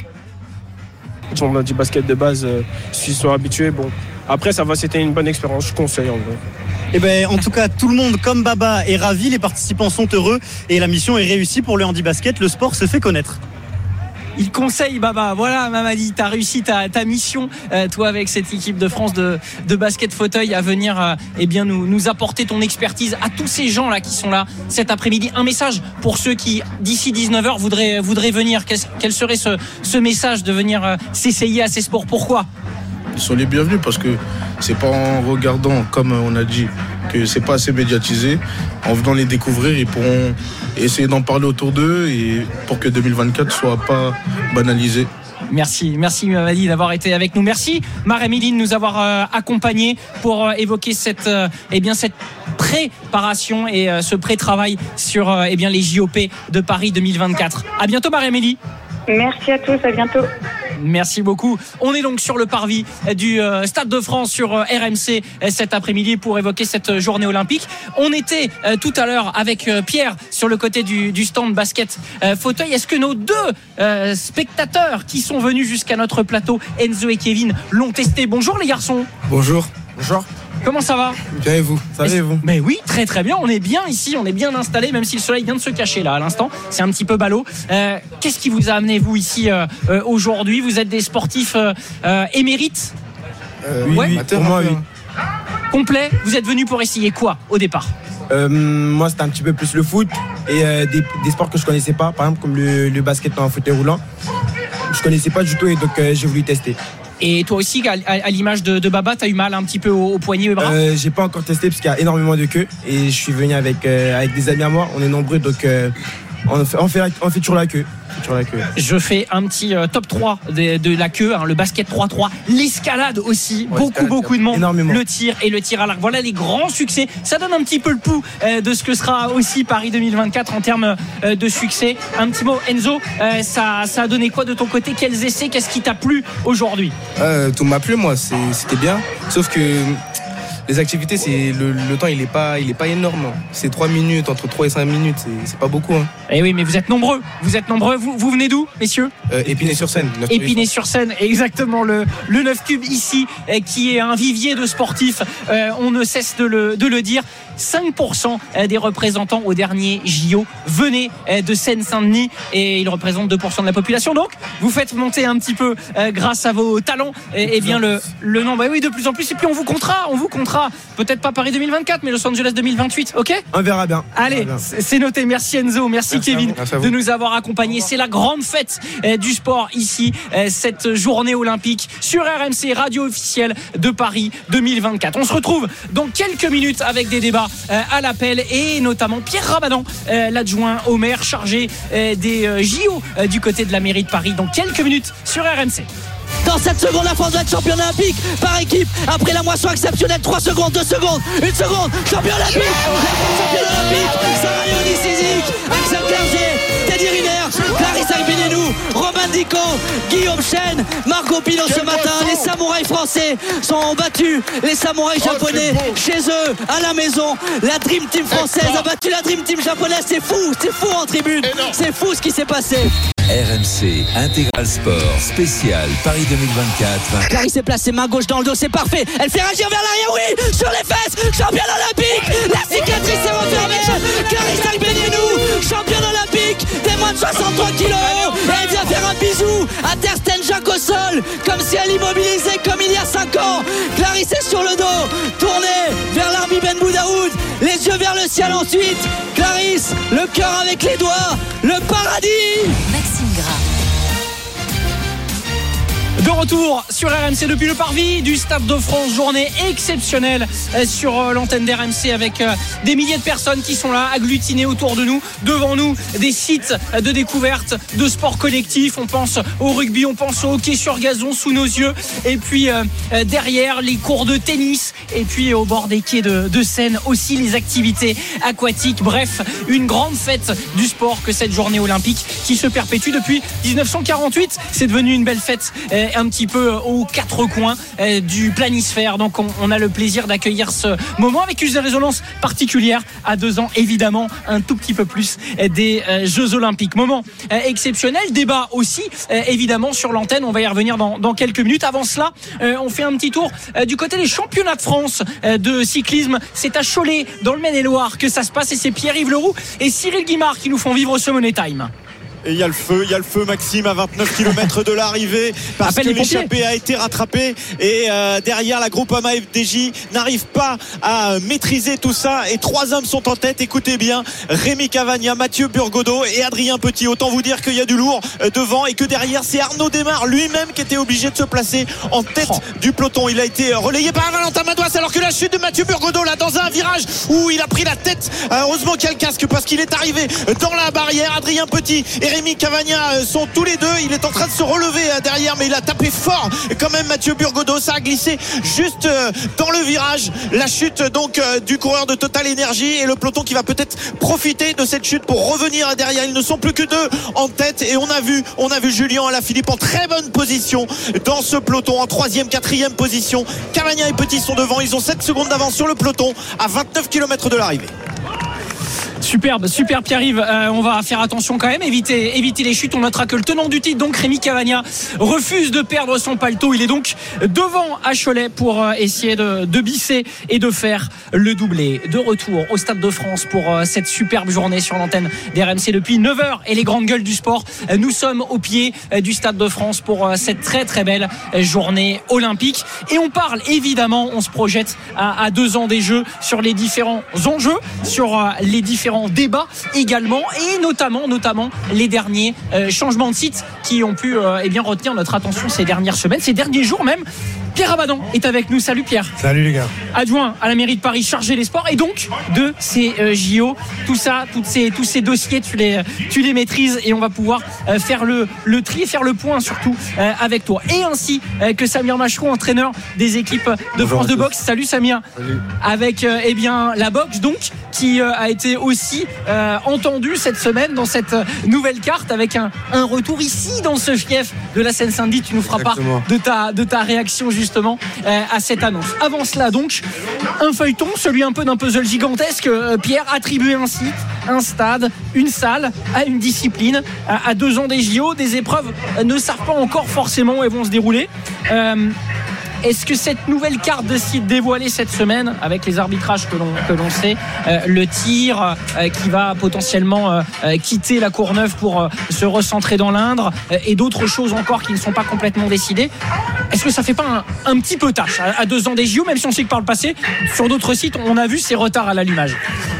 On a du basket de base, euh, s'ils sont habitués. Bon, après ça va, c'était une bonne expérience. Je conseille en vrai. Eh ben, en tout cas, tout le monde comme Baba est ravi. Les participants sont heureux et la mission est réussie pour le Handi Basket. Le sport se fait connaître. Il conseille Baba, voilà Mamedi, tu as réussi ta, ta mission, euh, toi avec cette équipe de France de, de basket fauteuil à venir euh, eh bien, nous, nous apporter ton expertise à tous ces gens là qui sont là cet après-midi. Un message pour ceux qui d'ici dix-neuf heures voudraient, voudraient venir. Quel, quel serait ce, ce message de venir euh, s'essayer à ces sports ? Pourquoi ? Ils sont les bienvenus parce que c'est pas en regardant, comme on a dit, que c'est pas assez médiatisé. En venant les découvrir, ils pourront essayer d'en parler autour d'eux et pour que deux mille vingt-quatre soit pas banalisé. Merci, merci Mamedi d'avoir été avec nous. Merci Marie-Méline de nous avoir euh, accompagnés pour euh, évoquer cette, euh, eh bien, cette préparation et euh, ce pré-travail sur euh, eh bien, les J O P de Paris deux mille vingt-quatre. À bientôt Marie-Méline. Merci à tous, à bientôt. Merci beaucoup. On est donc sur le parvis du euh, Stade de France sur euh, R M C euh, cet après-midi pour évoquer cette journée olympique. On était euh, tout à l'heure avec euh, Pierre sur le côté du, du stand basket euh, fauteuil. Est-ce que nos deux euh, spectateurs qui sont venus jusqu'à notre plateau, Enzo et Kevin, l'ont testé ? Bonjour les garçons. Bonjour. Bonjour. Comment ça va ? Bien et vous ? Ça va et vous ? Mais oui, très très bien. On est bien ici, on est bien installé, même si le soleil vient de se cacher là à l'instant. C'est un petit peu ballot. Euh, qu'est-ce qui vous a amené vous ici euh, euh, aujourd'hui ? Vous êtes des sportifs euh, euh, émérites ? euh, Oui, ouais. oui. Pour moi, oui. Complet. Vous êtes venu pour essayer quoi au départ ? euh, Moi, c'était un petit peu plus le foot et euh, des, des sports que je connaissais pas, par exemple comme le, le basket en fauteuil roulant. Je connaissais pas du tout et donc euh, j'ai voulu tester. Et toi aussi, à, à, à l'image de, de Baba, t'as eu mal un petit peu au, au poignet et au bras? euh, J'ai pas encore testé parce qu'il y a énormément de queues et je suis venu avec, euh, avec des amis à moi, on est nombreux donc euh, on, fait, on, fait, on fait toujours la queue. Sur la queue. Je fais un petit euh, top trois de, de la queue, hein, le basket trois trois, l'escalade aussi, ouais, beaucoup beaucoup de monde, énormément. Le tir et le tir à l'arc. Voilà les grands succès. Ça donne un petit peu le pouls euh, de ce que sera aussi Paris deux mille vingt-quatre en termes euh, de succès. Un petit mot, Enzo, euh, ça, ça a donné quoi de ton côté? Quels essais? Qu'est-ce qui t'a plu aujourd'hui? euh, Tout m'a plu, moi. C'est, c'était bien. Sauf que les activités, c'est le, le temps, il est pas, il est pas énorme. C'est trois minutes, entre trois et cinq minutes, c'est, c'est pas beaucoup. Hein. Eh oui, mais vous êtes nombreux. Vous êtes nombreux. Vous, vous venez d'où, messieurs? euh, Épinay-sur-Seine. Épinay-sur-Seine, exactement. Le, le neuf cube ici, euh, qui est un vivier de sportifs. Euh, on ne cesse de le, de le dire. cinq pour cent des représentants au dernier J O venaient de Seine-Saint-Denis et ils représentent deux pour cent de la population. Donc, vous faites monter un petit peu euh, grâce à vos talents. Et, et bien le, le nombre, bah oui, de plus en plus. Et puis on vous comptera, on vous comptera. Peut-être pas Paris deux mille vingt-quatre, mais Los Angeles deux mille vingt-huit, ok? On verra bien. Allez, bien. C'est noté. Merci Enzo, merci, merci Kevin de nous avoir accompagnés. C'est la grande fête euh, du sport ici, euh, cette journée olympique sur R M C, radio officielle de Paris deux mille vingt-quatre. On se retrouve dans quelques minutes avec des débats euh, à l'appel et notamment Pierre Rabadan, euh, l'adjoint au maire chargé euh, des euh, J O euh, du côté de la mairie de Paris dans quelques minutes sur R M C. Dans cette seconde, la France va être championne olympique par équipe. Après la moisson exceptionnelle, trois secondes, deux secondes, une seconde, champion olympique. Championne olympique, Sarah Léonie Sizik, Axel Clerget, Teddy Riner, Clarissa Benenou, Romain Dico, Guillaume Chen, Margot Pilot ce matin. Les samouraïs français sont battus, les samouraïs japonais chez eux, à la maison. La Dream Team française a battu la Dream Team japonaise. C'est fou, c'est fou en tribune. C'est fou ce qui s'est passé. R M C Intégral Sport spécial Paris deux mille vingt-quatre. Clarisse est placée main gauche dans le dos, c'est parfait. Elle fait réagir vers l'arrière, oui, sur les fesses. Championne olympique. La cicatrice est refermée. Clarisse Benenou, championne olympique des moins de soixante-trois kilos. Et elle vient faire un bisou à Ter Stegen Jacques au sol, comme si elle immobilisait comme il y a cinq ans. Clarisse est sur le dos, tournée vers l'Arbi Ben Boudaoud, les yeux vers le ciel ensuite. Clarisse, le cœur avec les doigts, le paradis. Maxime Gras. De retour sur R M C depuis le parvis du Stade de France, journée exceptionnelle sur l'antenne d'R M C avec des milliers de personnes qui sont là, agglutinées autour de nous, devant nous, des sites de découverte de sport collectif. On pense au rugby, on pense au hockey sur gazon sous nos yeux, et puis euh, derrière les cours de tennis, et puis au bord des quais de, de Seine aussi les activités aquatiques. Bref, une grande fête du sport que cette journée olympique qui se perpétue depuis dix-neuf cent quarante-huit. C'est devenu une belle fête euh, un petit peu aux quatre coins euh, du planisphère. Donc on, on a le plaisir d'accueillir ce moment avec une résonance particulière à deux ans, évidemment un tout petit peu plus euh, des euh, Jeux Olympiques. Moment euh, exceptionnel, débat aussi euh, évidemment sur l'antenne, on va y revenir dans, dans quelques minutes. Avant cela, euh, on fait un petit tour euh, du côté des championnats de France euh, de cyclisme. C'est à Cholet dans le Maine-et-Loire que ça se passe et c'est Pierre-Yves Leroux et Cyril Guimard qui nous font vivre ce Money Time. Et il y a le feu, il y a le feu Maxime à vingt-neuf kilomètres de l'arrivée parce Appelle que l'échappée a été rattrapée et euh, derrière la Groupama F D J n'arrive pas à maîtriser tout ça et trois hommes sont en tête, écoutez bien, Rémi Cavagna, Mathieu Burgodeau et Adrien Petit. Autant vous dire qu'il y a du lourd devant et que derrière c'est Arnaud Desmar lui-même qui était obligé de se placer en tête oh. du peloton. Il a été relayé par Valentin Madouas alors que la chute de Mathieu Burgodeau là dans un virage où il a pris la tête, heureusement qu'il y a le casque parce qu'il est arrivé dans la barrière. Adrien Petit et Rémi Cavagna sont tous les deux, il est en train de se relever derrière mais il a tapé fort quand même Mathieu Burgodeau, ça a glissé juste dans le virage. La chute donc du coureur de Total Energy et le peloton qui va peut-être profiter de cette chute pour revenir derrière. Ils ne sont plus que deux en tête et on a vu on a vu Julien Alaphilippe en très bonne position dans ce peloton, en troisième, quatrième position. Cavagna et Petit sont devant, ils ont sept secondes d'avance sur le peloton à vingt-neuf kilomètres de l'arrivée. Superbe, super Pierre-Yves, euh, on va faire attention quand même, éviter, éviter les chutes. On notera que le tenant du titre, donc Rémi Cavagna, refuse de perdre son paletot. Il est donc devant à Cholet pour euh, essayer de, de bisser et de faire le doublé. De retour au Stade de France pour euh, cette superbe journée sur l'antenne d'R M C depuis neuf heures et les grandes gueules du sport. Euh, nous sommes au pied euh, du Stade de France pour euh, cette très très belle euh, journée olympique. Et on parle évidemment, on se projette à, à deux ans des Jeux sur les différents enjeux, sur euh, les différents différents débats également, et notamment, notamment les derniers euh, changements de site qui ont pu euh, eh bien, retenir notre attention ces dernières semaines, ces derniers jours même. Pierre Abadan est avec nous. Salut Pierre. Salut les gars. Adjoint à la mairie de Paris, chargé des sports et donc de ces euh, J O. Tout ça, toutes ces, tous ces dossiers, tu les, tu les maîtrises et on va pouvoir euh, faire le, le tri et faire le point surtout euh, avec toi. Et ainsi euh, que Samir Macherou, entraîneur des équipes de Bonjour France de boxe. Salut Samir. Salut. Avec euh, eh bien, la boxe donc qui euh, a été aussi euh, entendue cette semaine dans cette nouvelle carte avec un, un retour ici dans ce fief de la Seine-Saint-Denis. Tu nous feras Exactement. part de ta, de ta réaction justement euh, à cette annonce. Avant cela donc, un feuilleton, celui un peu d'un puzzle gigantesque. Euh, Pierre, attribuer un site, un stade, une salle à une discipline. À, à deux ans des J O, des épreuves euh, ne savent pas encore forcément où elles vont se dérouler. Euh, Est-ce que cette nouvelle carte de site dévoilée cette semaine, avec les arbitrages que l'on, que l'on sait, euh, le tir euh, qui va potentiellement euh, euh, quitter la Courneuve pour euh, se recentrer dans l'Indre, euh, et d'autres choses encore qui ne sont pas complètement décidées, est-ce que ça fait pas un, un petit peu tâche à, à deux ans des J O, même si on sait que par le passé, sur d'autres sites, on a vu ces retards à l'allumage?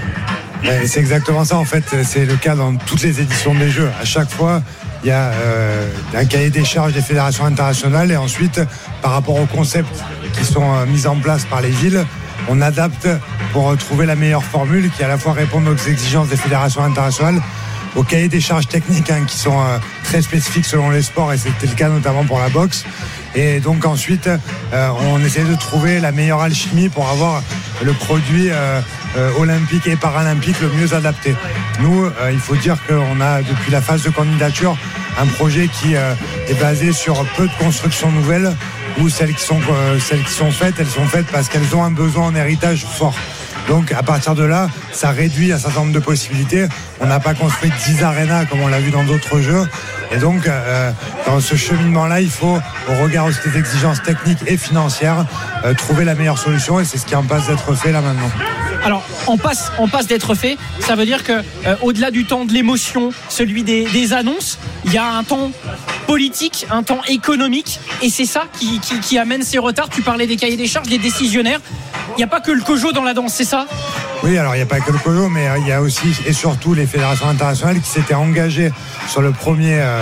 Ouais, c'est exactement ça en fait, c'est le cas dans toutes les éditions des Jeux. À chaque fois, il y a euh, un cahier des charges des fédérations internationales et ensuite, par rapport aux concepts qui sont euh, mis en place par les villes, on adapte pour euh, trouver la meilleure formule qui à la fois répond aux exigences des fédérations internationales, aux cahiers des charges techniques hein, qui sont euh, très spécifiques selon les sports, et c'était le cas notamment pour la boxe. Et donc ensuite, euh, on essaie de trouver la meilleure alchimie pour avoir le produit euh, euh, olympique et paralympique le mieux adapté. Nous, euh, il faut dire qu'on a depuis la phase de candidature un projet qui euh, est basé sur peu de constructions nouvelles, où celles qui sont, euh, celles qui sont faites, elles sont faites parce qu'elles ont un besoin en héritage fort. Donc à partir de là, ça réduit un certain nombre de possibilités. On n'a pas construit dix arénas comme on l'a vu dans d'autres jeux. Et donc euh, dans ce cheminement-là, il faut, au regard aussi des exigences techniques et financières, euh, trouver la meilleure solution, et c'est ce qui en passe d'être fait là maintenant. Alors, en passe, en passe d'être fait, ça veut dire que euh, au-delà du temps de l'émotion, celui des, des annonces, il y a un temps politique, un temps économique, et c'est ça qui, qui, qui amène ces retards. Tu parlais des cahiers des charges, des décisionnaires. Il n'y a pas que le COJO dans la danse, c'est ça? Oui, alors il n'y a pas que le COJO, mais il y a aussi et surtout les fédérations internationales qui s'étaient engagées sur le premier euh,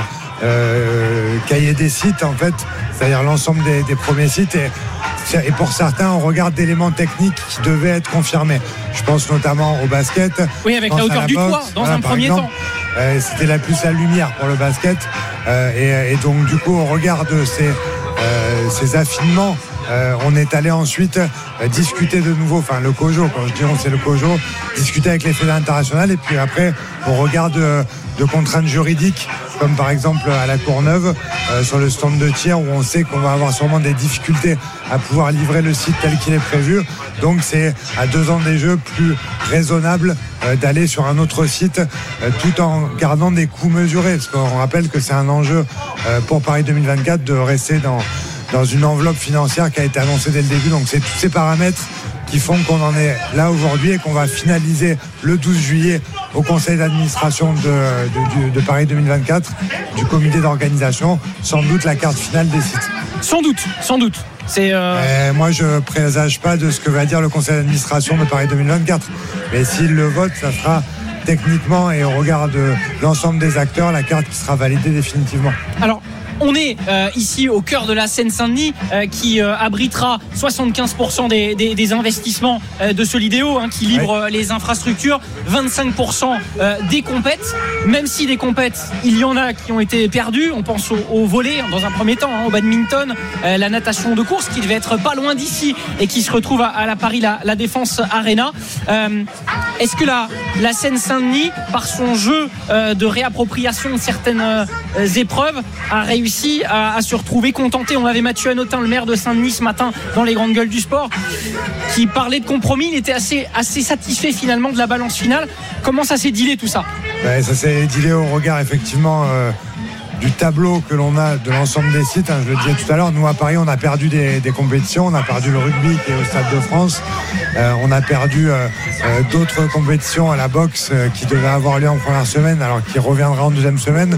euh, cahier des sites, en fait, c'est-à-dire l'ensemble des, des premiers sites. Et, et pour certains, on regarde d'éléments techniques qui devaient être confirmés. Je pense notamment au basket. Oui, avec la hauteur la du boxe, toit, dans voilà, un premier exemple, temps. Euh, c'était la plus la lumière pour le basket. Euh, et, et donc, du coup, au regard de ces, euh, ces affinements, Euh, on est allé ensuite euh, discuter de nouveau, enfin le COJO, quand je dis on c'est le COJO, discuter avec les fédérations internationales, et puis après on regarde de, de contraintes juridiques, comme par exemple à la Courneuve, euh, sur le stand de tir, où on sait qu'on va avoir sûrement des difficultés à pouvoir livrer le site tel qu'il est prévu. Donc c'est à deux ans des Jeux plus raisonnable euh, d'aller sur un autre site, euh, tout en gardant des coûts mesurés, parce qu'on rappelle que c'est un enjeu euh, pour Paris deux mille vingt-quatre de rester dans dans une enveloppe financière qui a été annoncée dès le début. Donc c'est tous ces paramètres qui font qu'on en est là aujourd'hui et qu'on va finaliser le douze juillet au conseil d'administration de, de, de Paris deux mille vingt-quatre, du comité d'organisation, sans doute la carte finale des sites. Sans doute, sans doute. C'est euh... moi je présage pas de ce que va dire le conseil d'administration de Paris deux mille vingt-quatre, mais s'il le vote, ça sera techniquement et au regard de l'ensemble des acteurs la carte qui sera validée définitivement. Alors on est euh, ici au cœur de la Seine-Saint-Denis euh, qui euh, abritera soixante-quinze pour cent des, des, des investissements euh, de Solidéo hein, qui libre ouais. les infrastructures, vingt-cinq pour cent euh, des compètes, même si des compètes il y en a qui ont été perdues. On pense au, au volley dans un premier temps, hein, au badminton, euh, la natation de course qui devait être pas loin d'ici et qui se retrouve à, à la Paris la, la Défense Arena. Euh, est-ce que la, la Seine-Saint-Denis, par son jeu euh, de réappropriation de certaines euh, épreuves, a réussi À, à se retrouver contenté? On avait Mathieu Hanotin, le maire de Saint-Denis, ce matin dans les grandes gueules du sport, qui parlait de compromis. Il était assez, assez satisfait finalement de la balance finale. Comment ça s'est dilé tout ça? Ben, ça s'est dilé au regard effectivement euh, du tableau que l'on a de l'ensemble des sites. Hein, je le disais tout à l'heure, nous à Paris on a perdu des, des compétitions, on a perdu le rugby qui est au Stade de France, euh, on a perdu euh, euh, d'autres compétitions à la boxe euh, qui devaient avoir lieu en première semaine alors qui reviendra en deuxième semaine.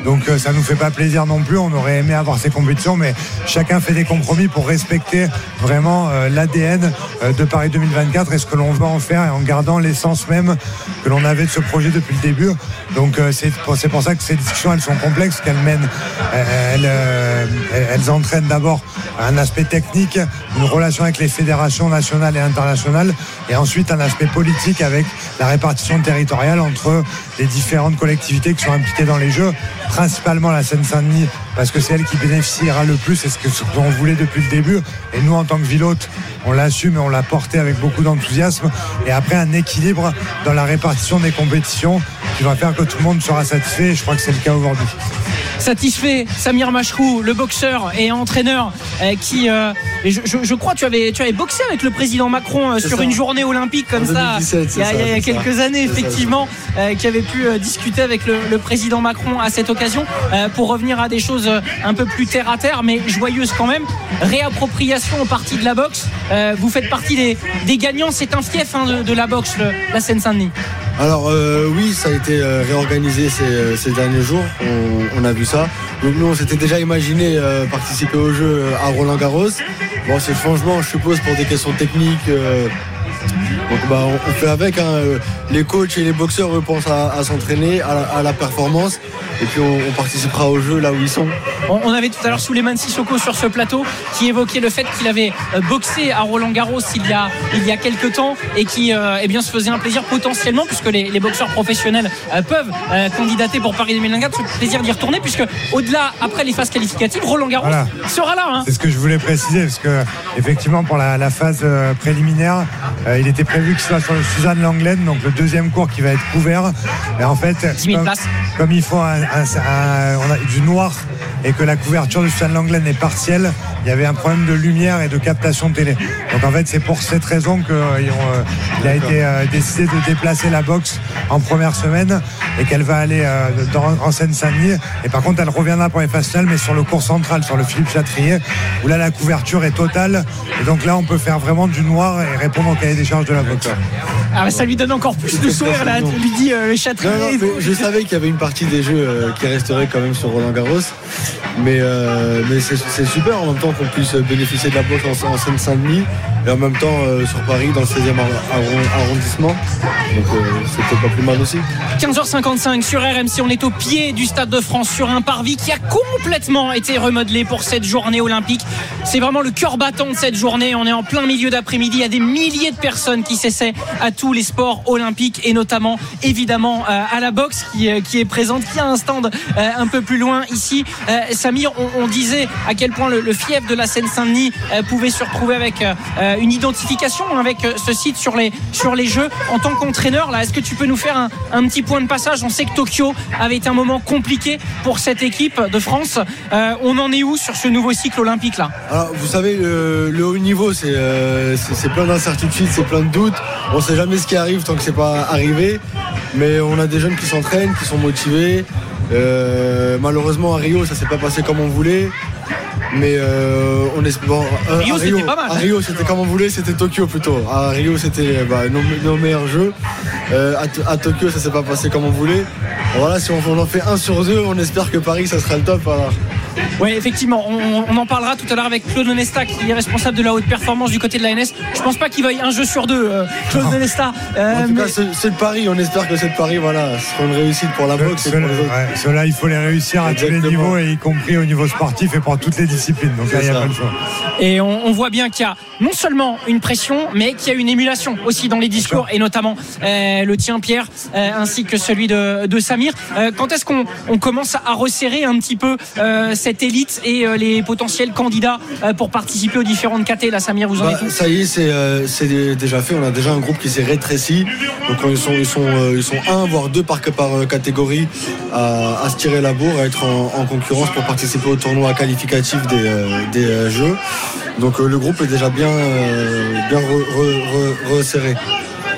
Donc euh, ça nous fait pas plaisir non plus. On aurait aimé avoir ces compétitions, mais chacun fait des compromis pour respecter vraiment euh, l'A D N euh, de Paris deux mille vingt-quatre et ce que l'on veut en faire, et en gardant l'essence même que l'on avait de ce projet depuis le début. Donc euh, c'est, pour, c'est pour ça que ces discussions, elles sont complexes, qu'elles mènent, euh, elles, euh, elles entraînent d'abord un aspect technique, une relation avec les fédérations nationales et internationales, et ensuite un aspect politique avec la répartition territoriale entre les différentes collectivités qui sont impliquées dans les Jeux, principalement la Seine-Saint-Denis, parce que c'est elle qui bénéficiera le plus, c'est ce que ce qu'on voulait depuis le début, et nous en tant que ville hôte, on l'assume et on l'a porté avec beaucoup d'enthousiasme, et après un équilibre dans la répartition des compétitions qui va faire que tout le monde sera satisfait, et je crois que c'est le cas aujourd'hui. Satisfait, Samir Mashrou, le boxeur et entraîneur euh, qui, euh, et je, je, je crois, tu avais, tu avais boxé avec le président Macron euh, sur ça. Une journée olympique comme en ça, il y a, ça, il y a quelques ça. années, c'est effectivement, euh, qui avait pu euh, discuter avec le, le président Macron à cette occasion euh, pour revenir à des choses euh, un peu plus terre à terre, mais joyeuses quand même. Réappropriation au parti de la boxe. Euh, vous faites partie des, des gagnants. C'est un fief hein, de, de la boxe, le, la Seine-Saint-Denis. Alors euh, oui, ça a été euh, réorganisé ces, ces derniers jours, on, on a vu ça. Donc nous on s'était déjà imaginé euh, participer au jeu à Roland-Garros. Bon, c'est changement je suppose pour des questions techniques. Euh, donc bah, on, on fait avec, hein. Les coachs et les boxeurs eux pensent à, à s'entraîner, à la, à la performance. Et puis on, on participera au jeu là où ils sont. On, on avait tout à l'heure Souleymane Sissoko sur ce plateau qui évoquait le fait qu'il avait boxé à Roland-Garros il y a, il y a quelques temps et qui euh, eh bien, se faisait un plaisir potentiellement, puisque les, les boxeurs professionnels euh, peuvent euh, candidater pour Paris deux mille vingt-quatre, ce plaisir d'y retourner, puisque au-delà, après les phases qualificatives, Roland-Garros voilà. sera là. Hein. C'est ce que je voulais préciser, parce que effectivement pour la, la phase euh, préliminaire, euh, il était prévu que ce soit sur le Suzanne Lenglen, donc le deuxième cours qui va être couvert. Et en fait, dix mille comme, places. comme il faut un, un, un, on a du noir et que la couverture de Suzanne Lenglen est partielle, il y avait un problème de lumière et de captation télé. Donc en fait c'est pour cette raison qu'il euh, a été euh, décidé de déplacer la boxe en première semaine et qu'elle va aller euh, dans, en Seine-Saint-Denis. Et par contre elle reviendra pour les phases finales, mais sur le cours central, sur le Philippe Chatrier, où là la couverture est totale. Et donc là on peut faire vraiment du noir et répondre au cahier des charges de la boxe. Ah, ça lui donne encore plus de sourire là, tu lui dis euh, le Chatrier. Non, non, je savais qu'il y avait une partie des jeux euh, qui resterait quand même sur Roland-Garros, mais, euh, mais c'est, c'est super en même temps qu'on puisse bénéficier de la boxe en, en Seine-Saint-Denis et en même temps euh, sur Paris dans le seizième arrondissement. Donc euh, c'était pas plus mal aussi. quinze heures cinquante-cinq sur R M C, on est au pied du Stade de France sur un parvis qui a complètement été remodelé pour cette journée olympique. C'est vraiment le cœur battant de cette journée. On est en plein milieu d'après-midi. Il y a des milliers de personnes qui s'essaient à tous les sports olympiques et notamment évidemment euh, à la boxe qui, euh, qui est présente, qui a un stand euh, un peu plus loin ici. Euh, Samir, on, on disait à quel point le, le fief de la Seine-Saint-Denis euh, pouvait se retrouver avec euh, une identification avec euh, ce site sur les, sur les Jeux. En tant qu'entraîneur, là, est-ce que tu peux nous faire un, un petit point de passage? On sait que Tokyo avait été un moment compliqué pour cette équipe de France. Euh, on en est où sur ce nouveau cycle olympique là? Alors, vous savez, le, le haut niveau, c'est, euh, c'est, c'est plein d'incertitudes, c'est plein de doutes. On ne sait jamais ce qui arrive tant que c'est pas arrivé. Mais on a des jeunes qui s'entraînent, qui sont motivés. Euh, malheureusement à Rio ça s'est pas passé comme on voulait, mais euh, on est bon, euh, Rio, à Rio c'était pas mal, à Rio c'était comme on voulait, c'était Tokyo plutôt. À Rio c'était bah, nos, nos meilleurs jeux. Euh, à, à Tokyo ça s'est pas passé comme on voulait. Voilà, si on, on en fait un sur deux, on espère que Paris ça sera le top. Voilà. Oui, effectivement, on, on en parlera tout à l'heure avec Claude Onesta qui est responsable de la haute performance du côté de l'A N S. Je pense pas qu'il veuille un jeu sur deux, euh, Claude Onesta. Euh, en tout mais... cas, c'est, c'est le pari. On espère que cette pari, voilà, sera une réussite pour la boxe. Cela, ouais, cela, il faut les réussir à Exactement. tous les niveaux, et y compris au niveau sportif et pour toutes les disciplines. Donc là, il n'y a pas le choix. Et on, on voit bien qu'il y a non seulement une pression, mais qu'il y a une émulation aussi dans les discours, et notamment euh, le tien, Pierre, euh, ainsi que celui de, de Samir. Euh, quand est-ce qu'on on commence à resserrer un petit peu euh, cette élite et euh, les potentiels candidats euh, pour participer aux différentes catés? Là, Samir, vous en bah, êtes où? Ça y est, c'est, euh, c'est déjà fait. On a déjà un groupe qui s'est rétréci. Donc ils sont, ils sont, euh, ils sont un voire deux par, par euh, catégorie à, à se tirer la bourre, à être en, en concurrence pour participer au tournoi qualificatif des, euh, des euh, Jeux. Donc euh, le groupe est déjà bien, euh, bien re, re, re, resserré.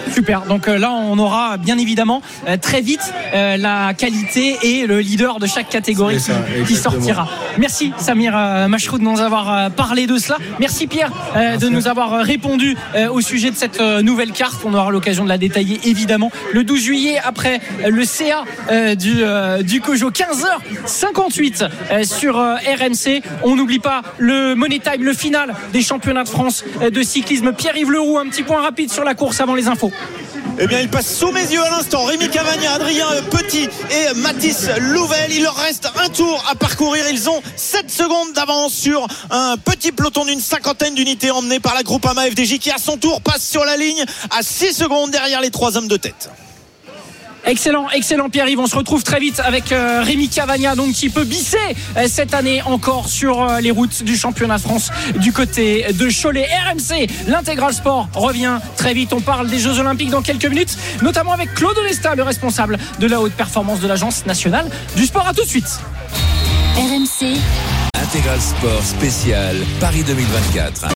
Super. Donc euh, là, on aura bien évidemment euh, très vite euh, la qualité et le leader de chaque catégorie C'est ça, qui, qui sortira. Merci Samir euh, Machroud de nous avoir euh, parlé de cela. Merci Pierre euh, de nous avoir répondu euh, au sujet de cette euh, nouvelle carte. On aura l'occasion de la détailler évidemment le douze juillet après euh, le C A euh, du, euh, du COJO. quinze heures cinquante-huit euh, sur euh, R M C. On n'oublie pas le Money Time, le final des championnats de France euh, de cyclisme. Pierre-Yves Leroux, un petit point rapide sur la course avant les infos. Eh bien, il passe sous mes yeux à l'instant. Rémi Cavagna, Adrien Petit et Mathis Louvel. Il leur reste un tour à parcourir. Ils ont sept secondes d'avance sur un petit peloton d'une cinquantaine d'unités emmené par la Groupama F D J qui, à son tour, passe sur la ligne à six secondes derrière les trois hommes de tête. Excellent, excellent Pierre-Yves. On se retrouve très vite avec euh, Rémi Cavagna, donc qui peut bisser euh, cette année encore sur euh, les routes du championnat de France du côté de Cholet. R M C, l'intégral sport revient très vite. On parle des Jeux Olympiques dans quelques minutes, notamment avec Claude Onesta, le responsable de la haute performance de l'Agence nationale du sport. À tout de suite. R M C Intégral Sport spécial Paris deux mille vingt-quatre.